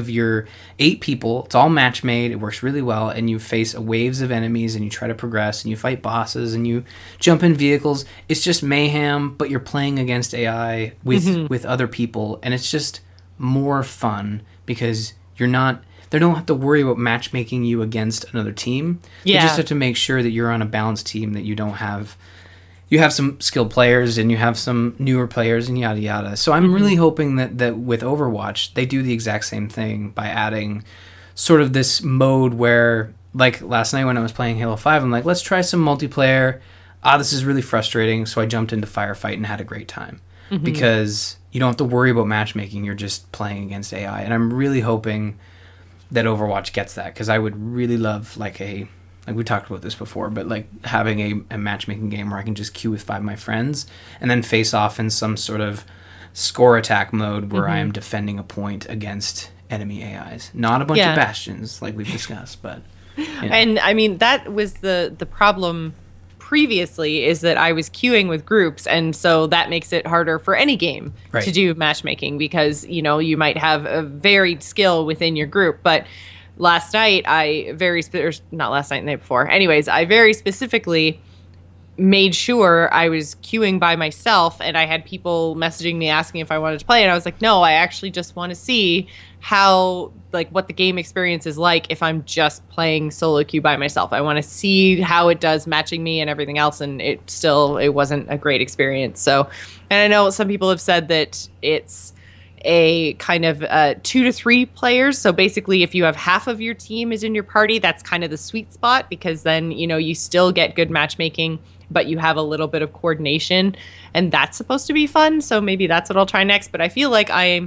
[SPEAKER 2] 8 people. It's all match made. It works really well, and you face waves of enemies, and you try to progress, and you fight bosses, and you jump in vehicles. It's just mayhem, but you're playing against AI with other people, and it's just more fun because they don't have to worry about matchmaking you against another team.
[SPEAKER 1] Yeah.
[SPEAKER 2] They just have to make sure that you're on a balanced team, that you have some skilled players and you have some newer players and yada yada. So I'm really hoping that with Overwatch, they do the exact same thing by adding sort of this mode where, like last night when I was playing Halo 5, I'm like, let's try some multiplayer. This is really frustrating. So I jumped into Firefight and had a great time because you don't have to worry about matchmaking. You're just playing against AI. And I'm really hoping that Overwatch gets that, because I would really love like we talked about this before, but like having a matchmaking game where I can just queue with 5 of my friends and then face off in some sort of score attack mode where I am defending a point against enemy AIs. Not a bunch of bastions like we've discussed, but you know.
[SPEAKER 1] And I mean, that was the problem previously, is that I was queuing with groups, and so that makes it harder for any game to do matchmaking, because you know, you might have a varied skill within your group. But last night I not last night, the night before, anyways, I very specifically made sure I was queuing by myself, and I had people messaging me asking if I wanted to play, and I was like, no, I actually just want to see how, like, what the game experience is like if I'm just playing solo queue by myself. I want to see how it does matching me and everything else, and it wasn't a great experience. So, and I know some people have said that it's a kind of 2 to 3 players. So basically, if you have half of your team is in your party, that's kind of the sweet spot, because then, you know, you still get good matchmaking, but you have a little bit of coordination, and that's supposed to be fun. So maybe that's what I'll try next. But I feel like I'm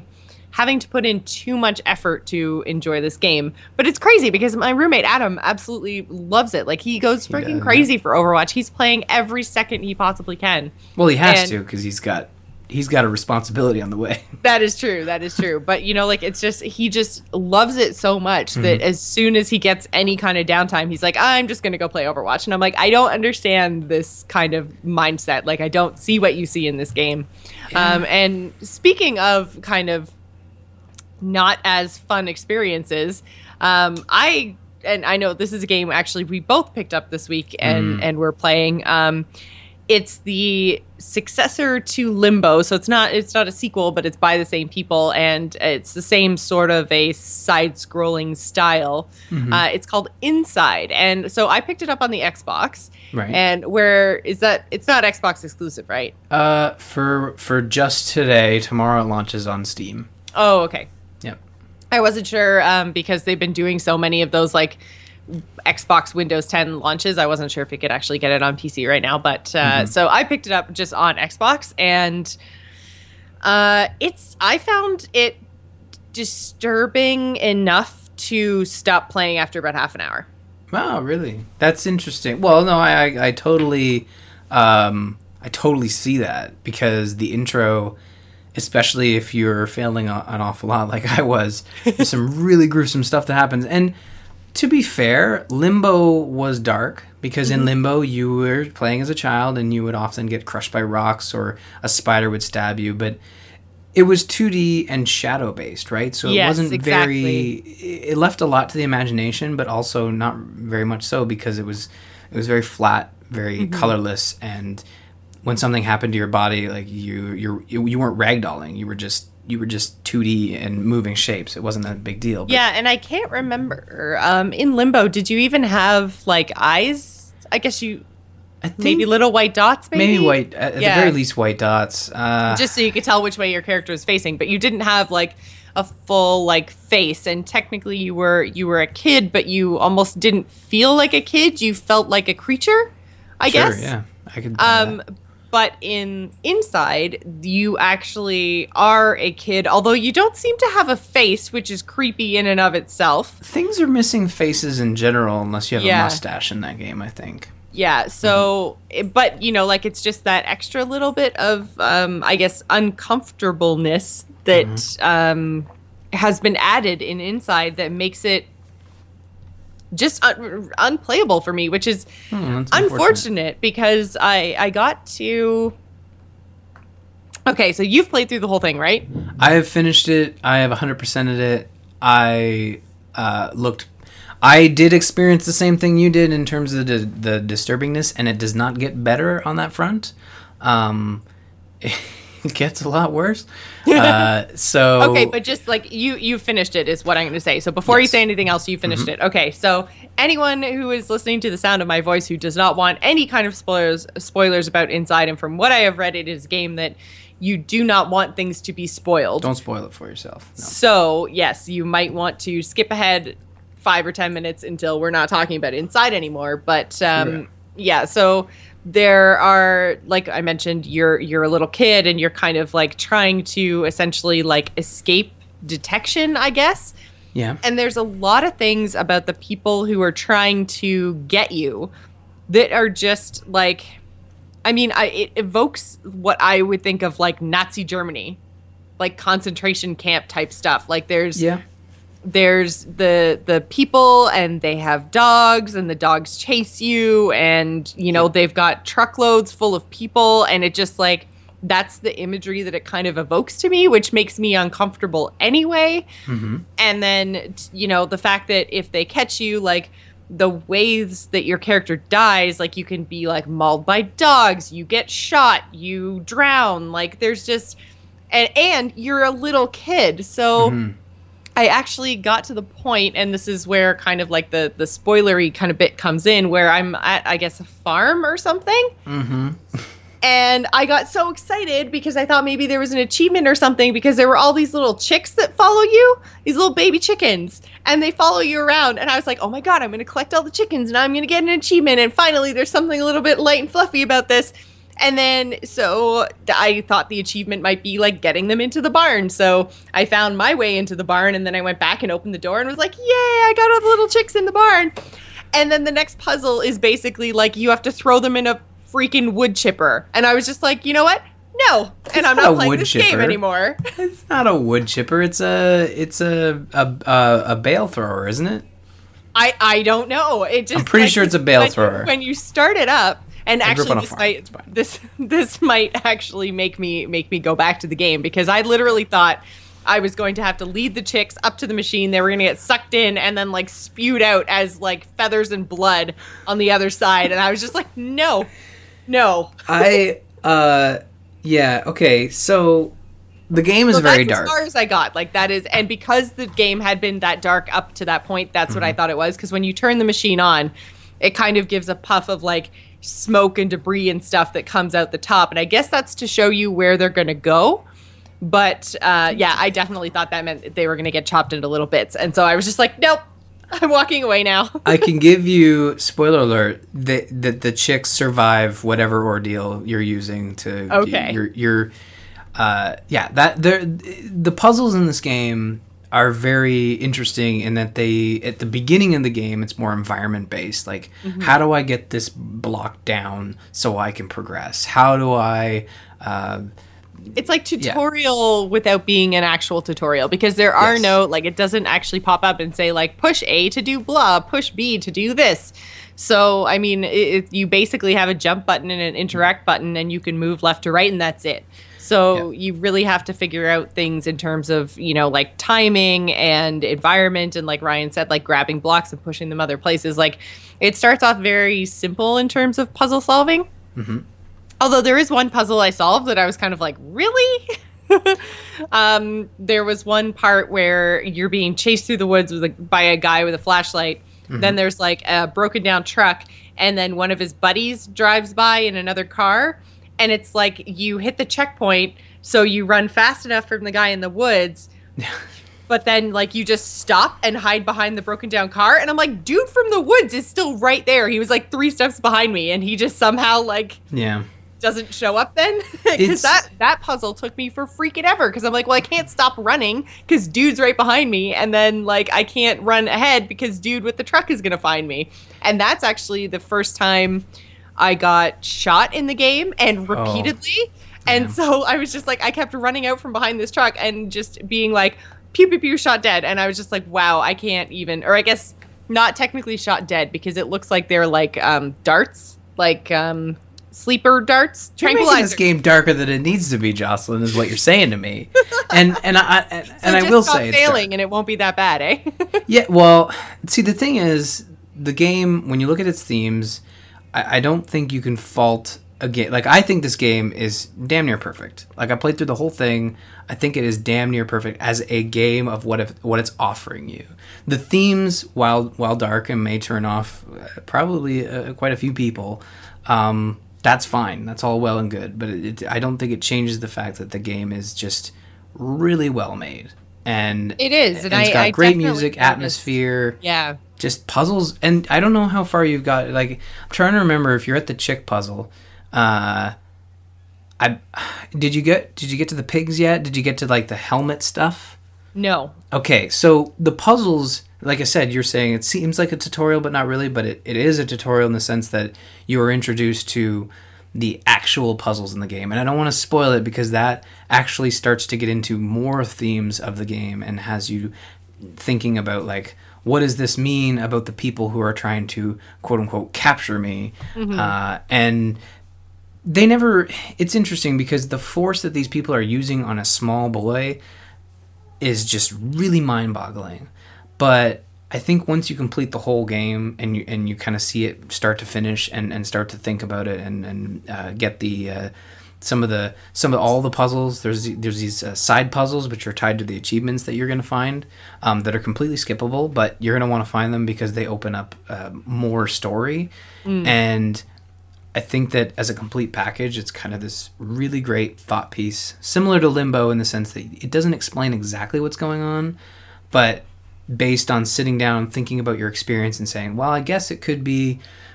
[SPEAKER 1] having to put in too much effort to enjoy this game. But it's crazy because my roommate Adam absolutely loves it. Like, he goes freaking crazy for Overwatch. He's playing every second he possibly can.
[SPEAKER 2] Well, he has to, because he's got a responsibility on the way.
[SPEAKER 1] That is true. But, like, it's just, he just loves it so much that as soon as he gets any kind of downtime, he's like, I'm just going to go play Overwatch. And I'm like, I don't understand this kind of mindset. Like, I don't see what you see in this game. Yeah. And speaking of kind of not as fun experiences, I know this is a game actually we both picked up this week and we're playing. It's the successor to Limbo, so it's not a sequel, but it's by the same people, and it's the same sort of a side-scrolling style. It's called Inside, and so I picked it up on the Xbox.
[SPEAKER 2] Right.
[SPEAKER 1] And where is that? It's not Xbox exclusive, right?
[SPEAKER 2] For just today. Tomorrow it launches on Steam.
[SPEAKER 1] Oh, okay.
[SPEAKER 2] Yep.
[SPEAKER 1] I wasn't sure because they've been doing so many of those like Xbox Windows 10 launches. I wasn't sure if you could actually get it on PC right now, but so I picked it up just on Xbox, and I found it disturbing enough to stop playing after about half an hour.
[SPEAKER 2] Wow, really? That's interesting. Well, no, I totally see that, because the intro, especially if you're failing an awful lot like I was, there's some really gruesome stuff that happens. And to be fair, Limbo was dark, because in Limbo you were playing as a child and you would often get crushed by rocks or a spider would stab you, but it was 2D and shadow based, right? So it wasn't it left a lot to the imagination, but also not very much so, because it was very flat, very colorless, and when something happened to your body, like you weren't ragdolling, you were just 2D and moving shapes. It wasn't that big deal. But
[SPEAKER 1] yeah, and I can't remember. In Limbo, did you even have like eyes? I guess I think maybe little white dots.
[SPEAKER 2] Maybe white, at the very least, white dots.
[SPEAKER 1] Just so you could tell which way your character is facing, but you didn't have like a full like face. And technically, you were a kid, but you almost didn't feel like a kid. You felt like a creature, I guess.
[SPEAKER 2] Sure, yeah, I could.
[SPEAKER 1] But in Inside, you actually are a kid, although you don't seem to have a face, which is creepy in and of itself.
[SPEAKER 2] Things are missing faces in general, unless you have a mustache in that game, I think.
[SPEAKER 1] Yeah, so, but, like, it's just that extra little bit of, I guess, uncomfortableness that has been added in Inside that makes it just unplayable for me, which is unfortunate, because I got to... Okay, so you've played through the whole thing, right?
[SPEAKER 2] I have finished it. I have 100%ed it. I did experience the same thing you did in terms of the disturbingness, and it does not get better on that front. It gets a lot worse.
[SPEAKER 1] Okay, but just like you finished it is what I'm going to say. So before you say anything else, you finished it. Okay, so anyone who is listening to the sound of my voice who does not want any kind of spoilers about Inside, and from what I have read, it is a game that you do not want things to be spoiled.
[SPEAKER 2] Don't spoil it for yourself. No.
[SPEAKER 1] So yes, you might want to skip ahead 5 or 10 minutes until we're not talking about Inside anymore. But yeah, so there are, like I mentioned, you're a little kid and you're kind of like trying to essentially like escape detection, I guess.
[SPEAKER 2] Yeah.
[SPEAKER 1] And there's a lot of things about the people who are trying to get you that are just like, I mean, it evokes what I would think of like Nazi Germany, like concentration camp type stuff. Like there's the people, and they have dogs, and the dogs chase you, and they've got truckloads full of people, and it just like, that's the imagery that it kind of evokes to me, which makes me uncomfortable anyway. And then the fact that if they catch you, like the ways that your character dies, like you can be like mauled by dogs, you get shot, you drown, like there's just and you're a little kid, so I actually got to the point, and this is where kind of like the spoilery kind of bit comes in, where I'm at, I guess, a farm or something. And I got so excited because I thought maybe there was an achievement or something, because there were all these little chicks that follow you, these little baby chickens, and they follow you around. And I was like, oh my God, I'm going to collect all the chickens and I'm going to get an achievement. And finally, there's something a little bit light and fluffy about this. And then, so I thought the achievement might be like getting them into the barn. So I found my way into the barn, and then I went back and opened the door and was like, yay, I got all the little chicks in the barn. And then the next puzzle is basically like you have to throw them in a freaking wood chipper. And I was just like, you know what? No. And I'm not playing this game anymore.
[SPEAKER 2] It's not a wood chipper. It's a bale thrower, isn't it?
[SPEAKER 1] I don't know. It just,
[SPEAKER 2] I'm pretty sure it's a bale thrower.
[SPEAKER 1] When you start it up, and actually this might actually make me go back to the game, because I literally thought I was going to have to lead the chicks up to the machine. They were going to get sucked in and then like spewed out as like feathers and blood on the other side. And I was just like, no.
[SPEAKER 2] Yeah, okay. So the game is very dark.
[SPEAKER 1] As far as I got, like that is, and because the game had been that dark up to that point, that's what I thought it was. Because when you turn the machine on, it kind of gives a puff of like smoke and debris and stuff that comes out the top. And I guess that's to show you where they're going to go. But yeah, I definitely thought that meant they were going to get chopped into little bits. And so I was just like, nope, I'm walking away now.
[SPEAKER 2] I can give you, spoiler alert, that the chicks survive whatever ordeal you're using to...
[SPEAKER 1] Okay.
[SPEAKER 2] The puzzles in this game are very interesting in that they, at the beginning of the game, it's more environment based. Like, how do I get this block down so I can progress? How do I...
[SPEAKER 1] it's like tutorial without being an actual tutorial, because there are no, like, it doesn't actually pop up and say, like, push A to do blah, push B to do this. So, I mean, you basically have a jump button and an interact button, and you can move left to right, and that's it. So you really have to figure out things in terms of, you know, like timing and environment, and like Ryan said, like grabbing blocks and pushing them other places. Like, it starts off very simple in terms of puzzle solving. Mm-hmm. Although there is one puzzle I solved that I was kind of like, really? There was one part where you're being chased through the woods by a guy with a flashlight. Mm-hmm. Then there's like a broken down truck, and then one of his buddies drives by in another car. And it's like you hit the checkpoint, so you run fast enough from the guy in the woods, but then like you just stop and hide behind the broken down car. And I'm like, dude from the woods is still right there. He was like 3 steps behind me, and he just somehow like doesn't show up then. Because that puzzle took me for freaking ever, because I'm like, well, I can't stop running because dude's right behind me, and then like I can't run ahead because dude with the truck is gonna find me. And that's actually the first time I got shot in the game, and repeatedly. And so I was just like, I kept running out from behind this truck and just being like, pew, pew, pew, shot dead. And I was just like, wow, I can't even, or I guess not technically shot dead, because it looks like they're like darts, like sleeper darts.
[SPEAKER 2] You're making this game darker than it needs to be, Jocelyn, is what you're saying to me. And I will say,
[SPEAKER 1] it's failing, and it won't be that bad, eh?
[SPEAKER 2] Yeah, well, see, the thing is, the game, when you look at its themes, I don't think you can fault a game. Like, I think this game is damn near perfect. Like, I played through the whole thing. I think it is damn near perfect as a game of what it's offering you. The themes, while dark and may turn off probably quite a few people, that's fine. That's all well and good. But I don't think it changes the fact that the game is just really well made. And
[SPEAKER 1] it is.
[SPEAKER 2] And it's got great music, atmosphere.
[SPEAKER 1] Yeah.
[SPEAKER 2] Just puzzles. And I don't know how far you've got. Like, I'm trying to remember if you're at the chick puzzle. Did you get to the pigs yet? Did you get to like the helmet stuff?
[SPEAKER 1] No.
[SPEAKER 2] Okay, so the puzzles, like I said, you're saying it seems like a tutorial, but not really. But it is a tutorial in the sense that you are introduced to the actual puzzles in the game. And I don't want to spoil it, because that actually starts to get into more themes of the game and has you thinking about, like, what does this mean about the people who are trying to, quote unquote, capture me? Mm-hmm. And they never, it's interesting because the force that these people are using on a small boy is just really mind boggling. But I think once you complete the whole game and you kind of see it start to finish and start to think about it and get the some of all the puzzles, there's these side puzzles which are tied to the achievements that you're going to find that are completely skippable, but you're going to want to find them because they open up more story. And I think that as a complete package, it's kind of this really great thought piece, similar to Limbo in the sense that it doesn't explain exactly what's going on, but based on sitting down, thinking about your experience and saying, well, I guess it could be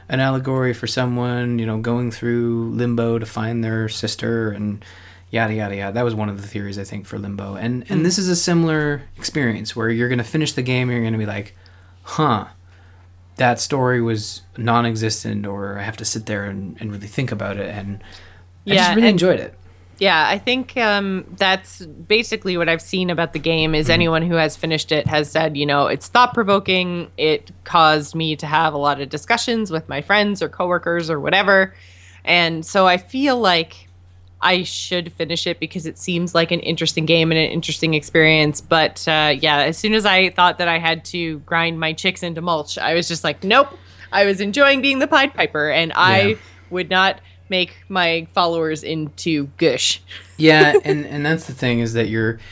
[SPEAKER 2] an allegory for someone, going through limbo to find their sister and yada, yada, yada. That was one of the theories, I think, for Limbo. And this is a similar experience where you're going to finish the game and you're going to be like, huh, that story was non-existent, or I have to sit there and really think about it. And I just really enjoyed it.
[SPEAKER 1] Yeah, I think that's basically what I've seen about the game is anyone who has finished it has said, it's thought-provoking. It caused me to have a lot of discussions with my friends or coworkers or whatever. And so I feel like I should finish it because it seems like an interesting game and an interesting experience. But as soon as I thought that I had to grind my chicks into mulch, I was just like, nope. I was enjoying being the Pied Piper, and I would not make my followers into gush.
[SPEAKER 2] Yeah, and that's the thing is that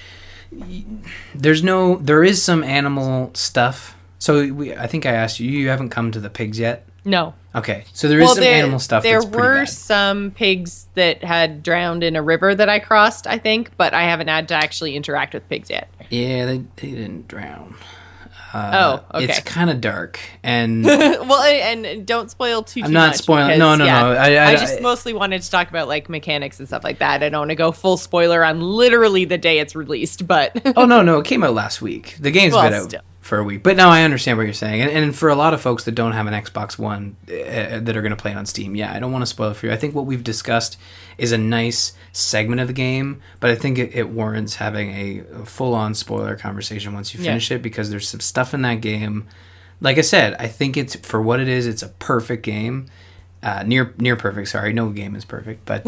[SPEAKER 2] there is some animal stuff. So I think I asked you, you haven't come to the pigs yet?
[SPEAKER 1] No.
[SPEAKER 2] Okay, so there is some animal stuff that's pretty bad.
[SPEAKER 1] There were some pigs that had drowned in a river that I crossed, I think, but I haven't had to actually interact with pigs yet.
[SPEAKER 2] Yeah, they didn't drown.
[SPEAKER 1] Okay.
[SPEAKER 2] It's kind of dark, and
[SPEAKER 1] well, and don't spoil too much.
[SPEAKER 2] I'm not spoiling.
[SPEAKER 1] Because,
[SPEAKER 2] no.
[SPEAKER 1] I just mostly wanted to talk about like mechanics and stuff like that. I don't want to go full spoiler on literally the day it's released, but
[SPEAKER 2] oh no, it came out last week. The game's been out for a week, but no, I understand what you're saying, and for a lot of folks that don't have an Xbox One that are going to play it on Steam, I don't want to spoil it for you. I think what we've discussed is a nice segment of the game, but I think it warrants having a full-on spoiler conversation once you finish it, because there's some stuff in that game. Like I said, I think it's, for what it is, it's a perfect game. Near perfect, sorry. No game is perfect, but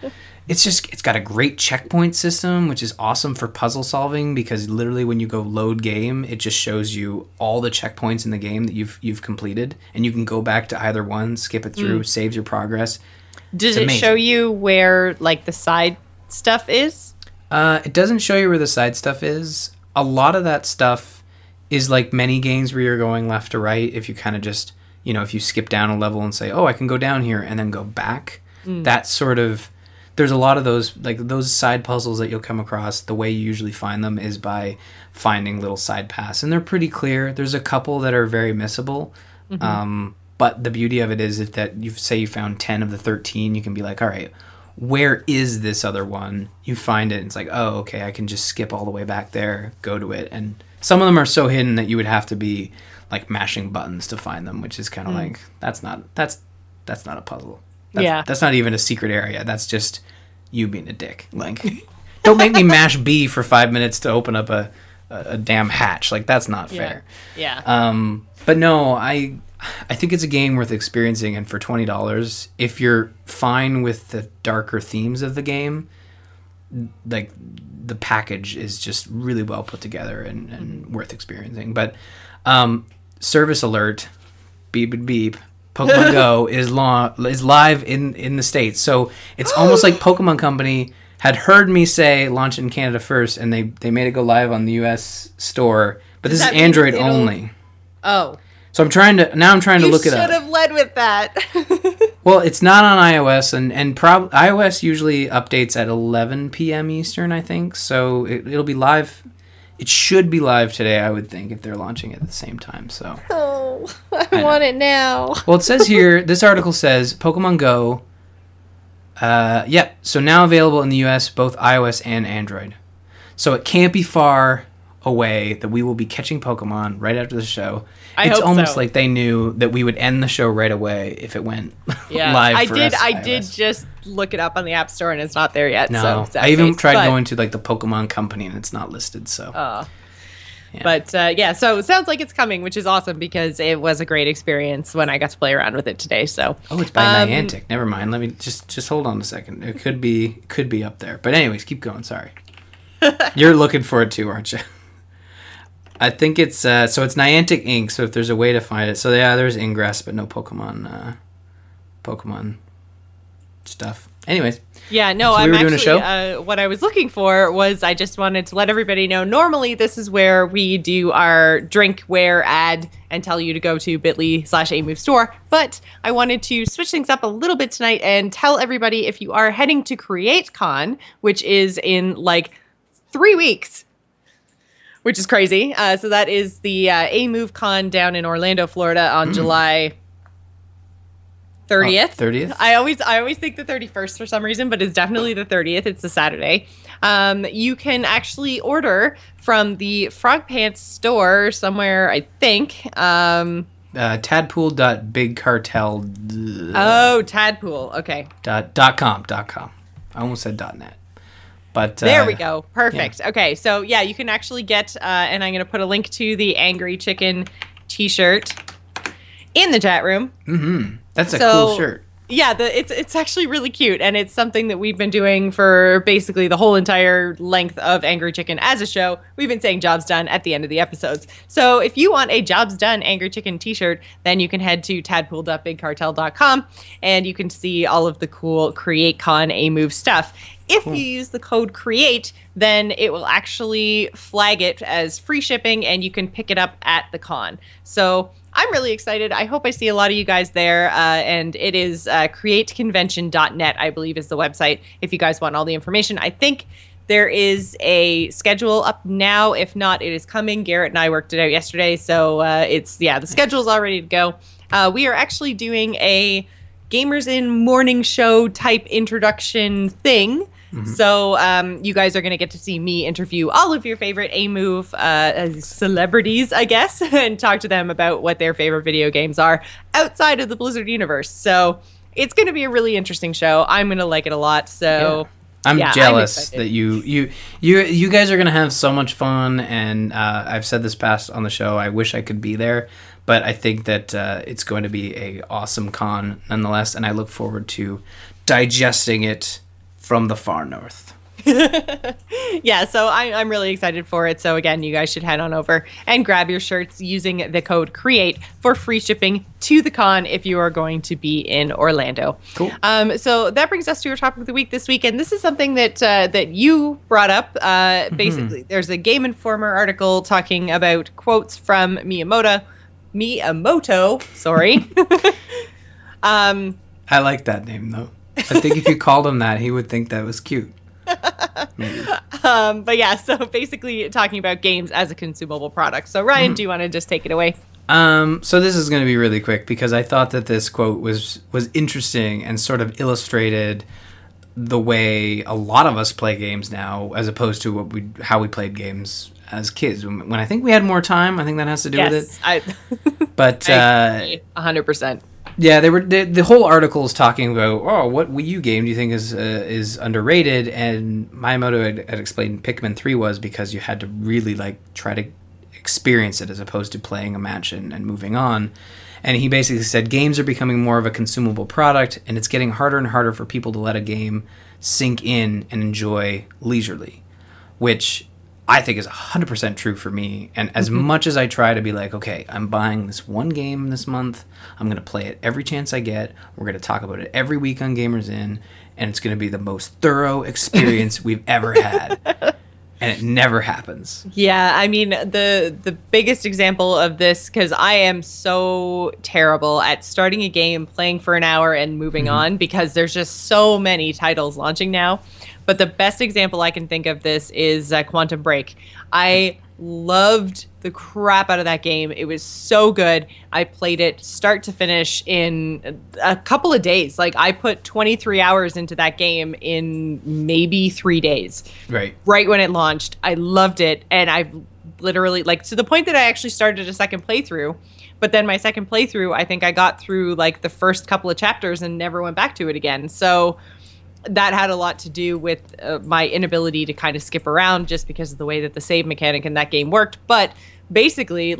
[SPEAKER 2] it's got a great checkpoint system, which is awesome for puzzle solving, because literally when you go load game, it just shows you all the checkpoints in the game that you've completed, and you can go back to either one, skip it through, saves your progress.
[SPEAKER 1] Does it show you where like the side stuff is?
[SPEAKER 2] It doesn't show you where the side stuff is. A lot of that stuff is like many games where you're going left to right. If you kind of just, if you skip down a level and say, oh, I can go down here and then go back, that sort of, there's a lot of those, like those side puzzles that you'll come across. The way you usually find them is by finding little side paths, and they're pretty clear. There's a couple that are very missable. But the beauty of it is that you found 10 of the 13, you can be like, all right, where is this other one? You find it, and it's like, oh, okay, I can just skip all the way back there, go to it. And some of them are so hidden that you would have to be like mashing buttons to find them, which is kind of like, that's not a puzzle. That's not even a secret area. That's just you being a dick. Like, don't make me mash B for 5 minutes to open up a damn hatch. Like, that's not fair.
[SPEAKER 1] Yeah.
[SPEAKER 2] But no, I think it's a game worth experiencing, and for $20, if you're fine with the darker themes of the game, like the package is just really well put together and worth experiencing. But service alert, beep beep, Pokemon Go is live in the States. So it's almost like Pokemon Company had heard me say launch in Canada first, and they made it go live on the US store. But this is Android only.
[SPEAKER 1] Oh.
[SPEAKER 2] So I'm trying to look it up.
[SPEAKER 1] You should have led with that.
[SPEAKER 2] Well, it's not on iOS, and iOS usually updates at 11 p.m. Eastern, I think. So it'll be live. It should be live today, I would think, if they're launching it at the same time. So
[SPEAKER 1] I want it now.
[SPEAKER 2] Well, it says here, this article says Pokemon Go. So now available in the US, both iOS and Android. So it can't be far away that we will be catching Pokemon right after the show. It's almost like they knew that we would end the show right away if it went live.
[SPEAKER 1] I did just look it up on the App Store, and it's not there yet.
[SPEAKER 2] No,
[SPEAKER 1] so
[SPEAKER 2] I even tried going to like the Pokemon Company, and it's not listed. So,
[SPEAKER 1] but so it sounds like it's coming, which is awesome because it was a great experience when I got to play around with it today. So,
[SPEAKER 2] it's by Niantic. Never mind. Let me just hold on a second. It could be up there. But anyways, keep going. Sorry, you're looking for it too, aren't you? I think it's so it's Niantic Inc. So if there's a way to find it, so there's Ingress, but no Pokemon stuff. Anyways,
[SPEAKER 1] I'm actually doing a show? What I was looking for was I just wanted to let everybody know. Normally, this is where we do our drinkware ad and tell you to go to bit.ly/amovestore. But I wanted to switch things up a little bit tonight and tell everybody if you are heading to CreateCon, which is in like 3 weeks. Which is crazy. So that is the AMoveCon down in Orlando, Florida on July 30th.
[SPEAKER 2] 30th?
[SPEAKER 1] I always think the 31st for some reason, but it's definitely the 30th. It's a Saturday. You can actually order from the Frog Pants store somewhere, I think.
[SPEAKER 2] Tadpool.bigcartel.
[SPEAKER 1] Tadpool. Okay.
[SPEAKER 2] .com. I almost said .net. But
[SPEAKER 1] there we go. Perfect. Yeah. Okay, so yeah, you can actually get, and I'm going to put a link to the Angry Chicken t-shirt in the chat room.
[SPEAKER 2] Mm-hmm. That's a cool shirt.
[SPEAKER 1] Yeah, it's actually really cute, and it's something that we've been doing for basically the whole entire length of Angry Chicken as a show. We've been saying jobs done at the end of the episodes. So if you want a jobs done Angry Chicken t-shirt, then you can head to tadpool.bigcartel.com, and you can see all of the cool CreateCon A-Move stuff. If you use the code CREATE, then it will actually flag it as free shipping, and you can pick it up at the con. So I'm really excited. I hope I see a lot of you guys there. And it is createconvention.net, I believe, is the website if you guys want all the information. I think there is a schedule up now. If not, it is coming. Garrett and I worked it out yesterday. So the schedule's all ready to go. We are actually doing a Gamers in Morning Show type introduction thing. Mm-hmm. So you guys are going to get to see me interview all of your favorite A-Move celebrities, I guess, and talk to them about what their favorite video games are outside of the Blizzard universe. So it's going to be a really interesting show. I'm going to like it a lot. So
[SPEAKER 2] I'm jealous that you guys are going to have so much fun. And I've said this past on the show, I wish I could be there. But I think that it's going to be a awesome con nonetheless. And I look forward to digesting it from the far north.
[SPEAKER 1] Yeah, so I'm really excited for it. So again, you guys should head on over and grab your shirts using the code CREATE for free shipping to the con if you are going to be in Orlando.
[SPEAKER 2] Cool.
[SPEAKER 1] So that brings us to our topic of the week this week, and this is something that you brought up. Basically, there's a Game Informer article talking about quotes from Miyamoto. Sorry.
[SPEAKER 2] I like that name though. I think if you called him that, he would think that was cute. Maybe.
[SPEAKER 1] But yeah, so basically talking about games as a consumable product. So Ryan, do you want to just take it away?
[SPEAKER 2] So this is going to be really quick because I thought that this quote was interesting and sort of illustrated the way a lot of us play games now, as opposed to how we played games as kids. When I think we had more time, I think that has to do with it. But
[SPEAKER 1] I 100%.
[SPEAKER 2] Yeah, the whole article is talking about what Wii U game do you think is underrated, and Miyamoto had explained Pikmin 3 was because you had to really try to experience it as opposed to playing a match and moving on. And he basically said games are becoming more of a consumable product, and it's getting harder and harder for people to let a game sink in and enjoy leisurely, which I think is 100% true for me. And as much as I try to be like, okay, I'm buying this one game this month, I'm going to play it every chance I get, we're going to talk about it every week on Gamers In, and it's going to be the most thorough experience we've ever had. And it never happens.
[SPEAKER 1] Yeah, I mean, the biggest example of this, because I am so terrible at starting a game, playing for an hour, and moving on, because there's just so many titles launching now. But the best example I can think of this is Quantum Break. I loved the crap out of that game. It was so good. I played it start to finish in a couple of days. I put 23 hours into that game in maybe 3 days.
[SPEAKER 2] Right
[SPEAKER 1] when it launched. I loved it. And I've literally, to the point that I actually started a second playthrough. But then my second playthrough, I think I got through the first couple of chapters and never went back to it again. So that had a lot to do with my inability to kind of skip around just because of the way that the save mechanic in that game worked. But basically,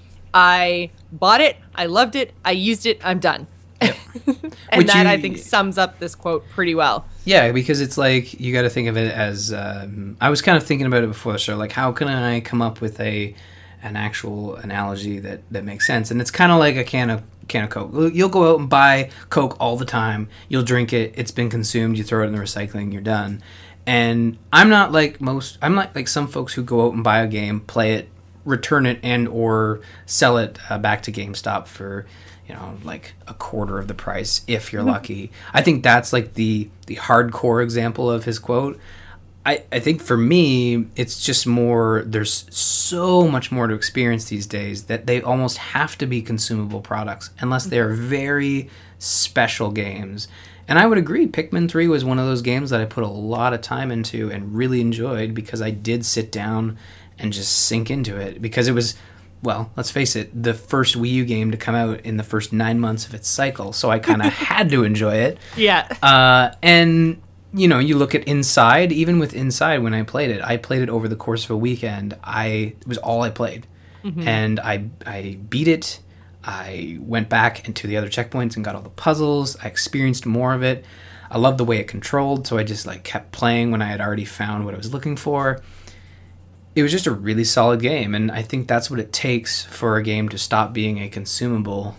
[SPEAKER 1] I bought it, I loved it, I used it, I'm done. Yep. And I think sums up this quote pretty well.
[SPEAKER 2] Yeah, because it's you got to think of it as I was kind of thinking about it before the show, how can I come up with an actual analogy that makes sense? And it's kind of like a can of Coke. You'll go out and buy Coke all the time. You'll drink it. It's been consumed. You throw it in the recycling. You're done. And I'm not like some folks who go out and buy a game, play it, return it, and or sell it back to GameStop for a quarter of the price if you're lucky. I think that's the hardcore example of his quote. I think for me, it's just more, there's so much more to experience these days that they almost have to be consumable products unless they're very special games. And I would agree, Pikmin 3 was one of those games that I put a lot of time into and really enjoyed because I did sit down and just sink into it. Because it was, well, let's face it, the first Wii U game to come out in the first 9 months of its cycle. So I kind of had to enjoy it.
[SPEAKER 1] Yeah.
[SPEAKER 2] And, you know, you look at Inside, even with Inside, when I played it over the course of a weekend. It was all I played. Mm-hmm. And I beat it. I went back into the other checkpoints and got all the puzzles. I experienced more of it. I loved the way it controlled, so I just like kept playing when I had already found what I was looking for. It was just a really solid game, and I think that's what it takes for a game to stop being a consumable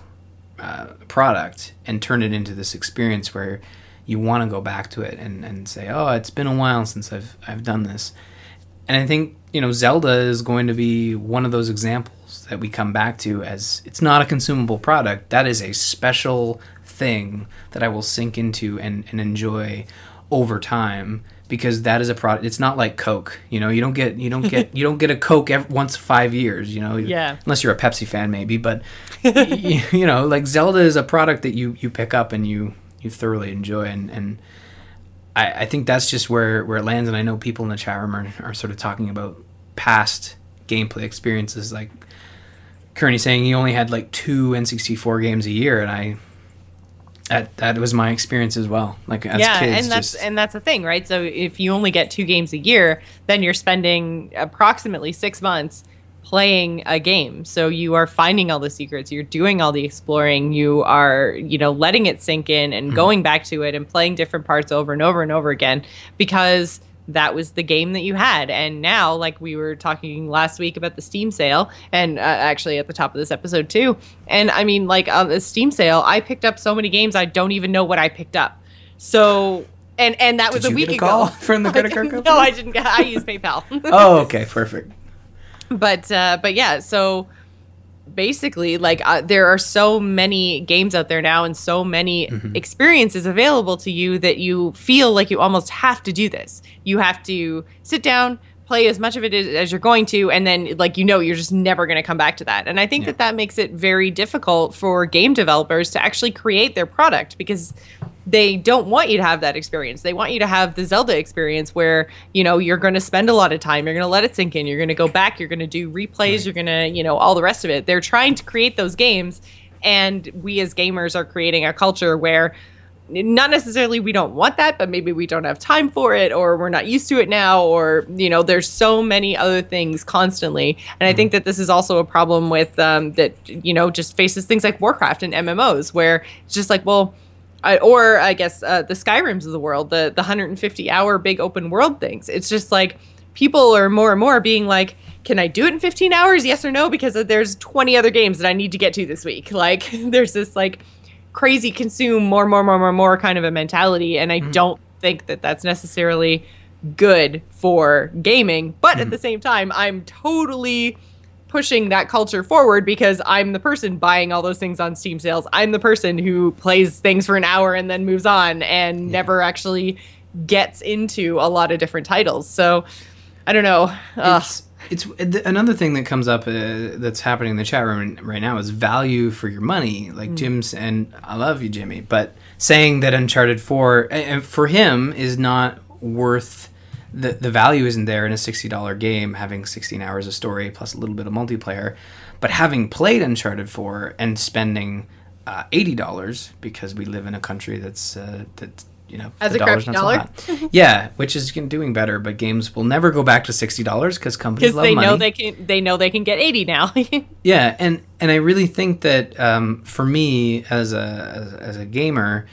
[SPEAKER 2] product and turn it into this experience where you want to go back to it and say, oh, it's been a while since I've done this. And I think, you know, Zelda is going to be one of those examples that we come back to as it's not a consumable product. That is a special thing that I will sink into and enjoy over time, because that is a product. It's not like Coke. You know, you don't get a Coke once 5 years, you know, unless you're a Pepsi fan maybe, but you know, like Zelda is a product that you pick up and you thoroughly enjoy, and I think that's just where it lands. And I know people in the chat room are sort of talking about past gameplay experiences, like Kearney saying he only had like 2 N64 games a year, and that was my experience as well. Like as kids,
[SPEAKER 1] and that's the thing, right? So if you only get 2 games a year, then you're spending approximately 6 months playing a game. So you are finding all the secrets, you're doing all the exploring, you are, you know, letting it sink in and going back to it and playing different parts over and over and over again, because that was the game that you had. And now, like we were talking last week about the Steam sale, and actually at the top of this episode too, and I mean, like on the Steam sale, I picked up so many games I don't even know what I picked up. So and that was a week ago.
[SPEAKER 2] Call from the credit card company?
[SPEAKER 1] No, I didn't. I used PayPal.
[SPEAKER 2] Oh, okay, perfect.
[SPEAKER 1] But yeah, so basically, like there are so many games out there now and so many experiences available to you that you feel like you almost have to do this. You have to sit down, play as much of it as you're going to, and then, like, you know, you're just never going to come back to that. And I think that makes it very difficult for game developers to actually create their product, because they don't want you to have that experience. They want you to have the Zelda experience where, you know, you're going to spend a lot of time, you're going to let it sink in, you're going to go back, you're going to do replays, you're going to, you know, all the rest of it. They're trying to create those games, and we as gamers are creating a culture where not necessarily we don't want that, but maybe we don't have time for it, or we're not used to it now, or, you know, there's so many other things constantly. And I think that this is also a problem with that, you know, just faces things like Warcraft and MMOs, where it's just like, well, I guess the Skyrims of the world, the 150-hour big open world things. It's just like people are more and more being like, can I do it in 15 hours? Yes or no? Because there's 20 other games that I need to get to this week. Like there's this like crazy consume more kind of a mentality. And I don't think that that's necessarily good for gaming. But at the same time, I'm totally pushing that culture forward, because I'm the person buying all those things on Steam sales. I'm the person who plays things for an hour and then moves on and never actually gets into a lot of different titles. So I don't know.
[SPEAKER 2] It's another thing that comes up that's happening in the chat room right now is value for your money. Like Jim's, and I love you, Jimmy, but saying that Uncharted 4 for him is not worth. The value isn't there in a $60 game, having 16 hours of story plus a little bit of multiplayer. But having played Uncharted 4 and spending $80, because we live in a country that's you know,
[SPEAKER 1] as
[SPEAKER 2] the
[SPEAKER 1] a
[SPEAKER 2] dollar's
[SPEAKER 1] crappy
[SPEAKER 2] not
[SPEAKER 1] dollar,
[SPEAKER 2] so hot. Yeah, which is doing better. But games will never go back to $60 because companies love money.
[SPEAKER 1] They know they can get 80 now.
[SPEAKER 2] Yeah, and I really think that for me as a gamer,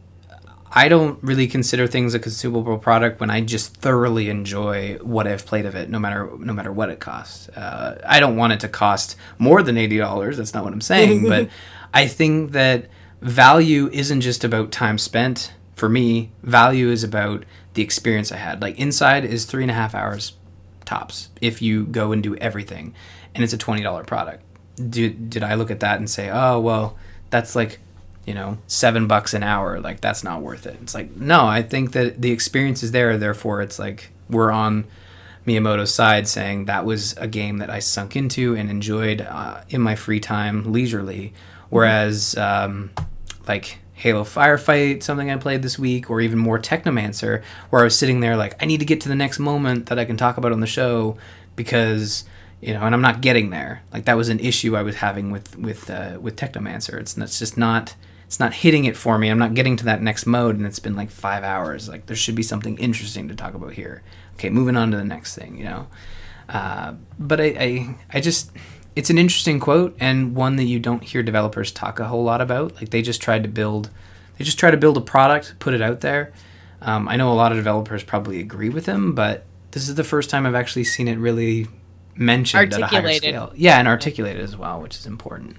[SPEAKER 2] I don't really consider things a consumable product when I just thoroughly enjoy what I've played of it, no matter what it costs. I don't want it to cost more than $80. That's not what I'm saying. But I think that value isn't just about time spent. For me, value is about the experience I had. Like Inside is 3.5 hours tops if you go and do everything, and it's a $20 product. Did I look at that and say, oh well, that's like, you know, $7 an hour, like that's not worth it? It's like, no, I think that the experience is there, therefore it's like we're on Miyamoto's side saying that was a game that I sunk into and enjoyed in my free time leisurely, whereas like Halo Firefight, something I played this week, or even more Technomancer, where I was sitting there like, I need to get to the next moment that I can talk about on the show because, and I'm not getting there. Like, that was an issue I was having with Technomancer. It's just not hitting it for me. I'm not getting to that next mode, and it's been like 5 hours. Like, there should be something interesting to talk about here. Okay, moving on to the next thing, But I just, it's an interesting quote, and one that you don't hear developers talk a whole lot about. Like, they just try to build a product, put it out there. I know a lot of developers probably agree with him, but this is the first time I've actually seen it really mentioned at a higher scale. Yeah, and articulated as well, which is important.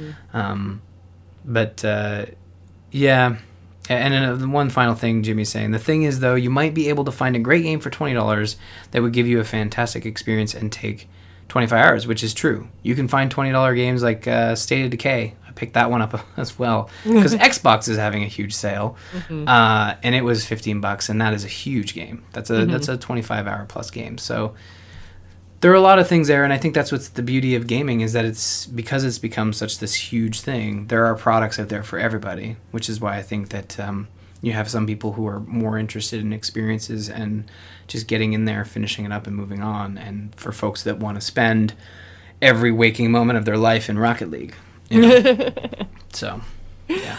[SPEAKER 2] Yeah. And then one final thing Jimmy's saying. The thing is, though, you might be able to find a great game for $20 that would give you a fantastic experience and take 25 hours, which is true. You can find $20 games like State of Decay. I picked that one up as well because Xbox is having a huge sale, and it was $15, and that is a huge game. That's a 25-hour plus game. So there are a lot of things there, and I think that's what's the beauty of gaming is that it's because it's become such this huge thing. There are products out there for everybody, which is why I think that you have some people who are more interested in experiences and just getting in there, finishing it up, and moving on. And for folks that want to spend every waking moment of their life in Rocket League, So, yeah.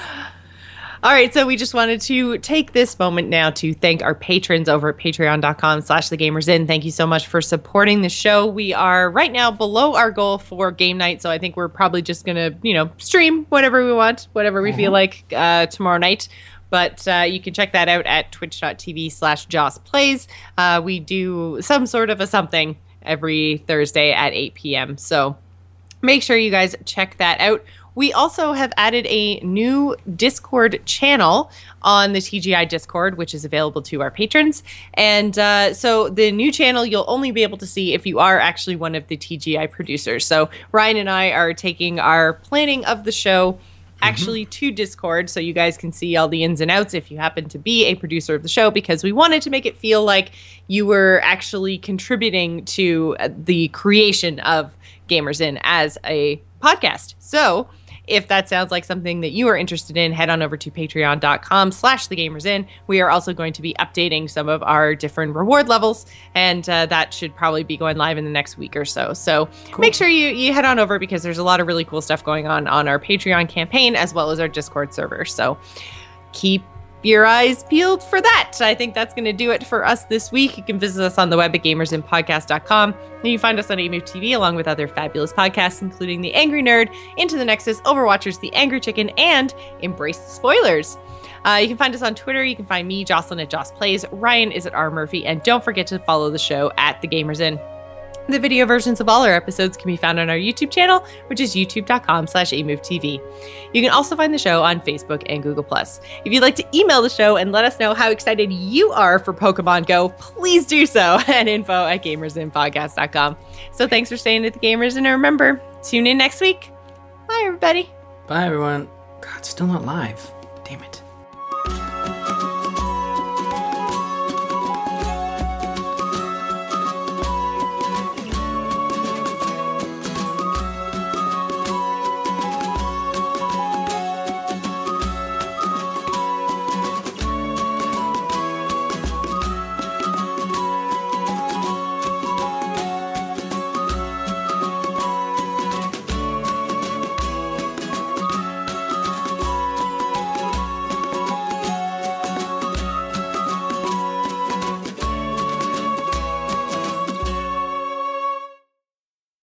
[SPEAKER 1] All right, so we just wanted to take this moment now to thank our patrons over at patreon.com/thegamersin. Thank you so much for supporting the show. We are right now below our goal for game night, so I think we're probably just going to, stream whatever we want, whatever we feel like tomorrow night. But you can check that out at twitch.tv/JossPlays. We do some sort of a something every Thursday at 8 p.m., so make sure you guys check that out. We also have added a new Discord channel on the TGI Discord, which is available to our patrons. And so the new channel you'll only be able to see if you are actually one of the TGI producers. So Ryan and I are taking our planning of the show actually to Discord so you guys can see all the ins and outs if you happen to be a producer of the show, because we wanted to make it feel like you were actually contributing to the creation of Gamers In as a podcast. So if that sounds like something that you are interested in, head on over to patreon.com/thegamersin. We are also going to be updating some of our different reward levels, and that should probably be going live in the next week or so. So Make sure you head on over, because there's a lot of really cool stuff going on our Patreon campaign as well as our Discord server. So keep your eyes peeled for that. I think that's going to do it for us this week. You can visit us on the web at gamersinpodcast.com. And you can find us on AMove TV along with other fabulous podcasts, including The Angry Nerd, Into the Nexus, Overwatchers, The Angry Chicken, and Embrace the Spoilers. You can find us on Twitter. You can find me, Jocelyn, at JossPlays. Ryan is at R. Murphy. And don't forget to follow the show at The Gamers In. The video versions of all our episodes can be found on our YouTube channel, which is youtube.com/amovetv. You can also find the show on Facebook and Google+. If you'd like to email the show and let us know how excited you are for Pokemon Go, please do so at info@gamersinpodcast.com. So thanks for staying at The Gamers, and remember, tune in next week. Bye, everybody.
[SPEAKER 2] Bye, everyone. God, still not live. Damn it.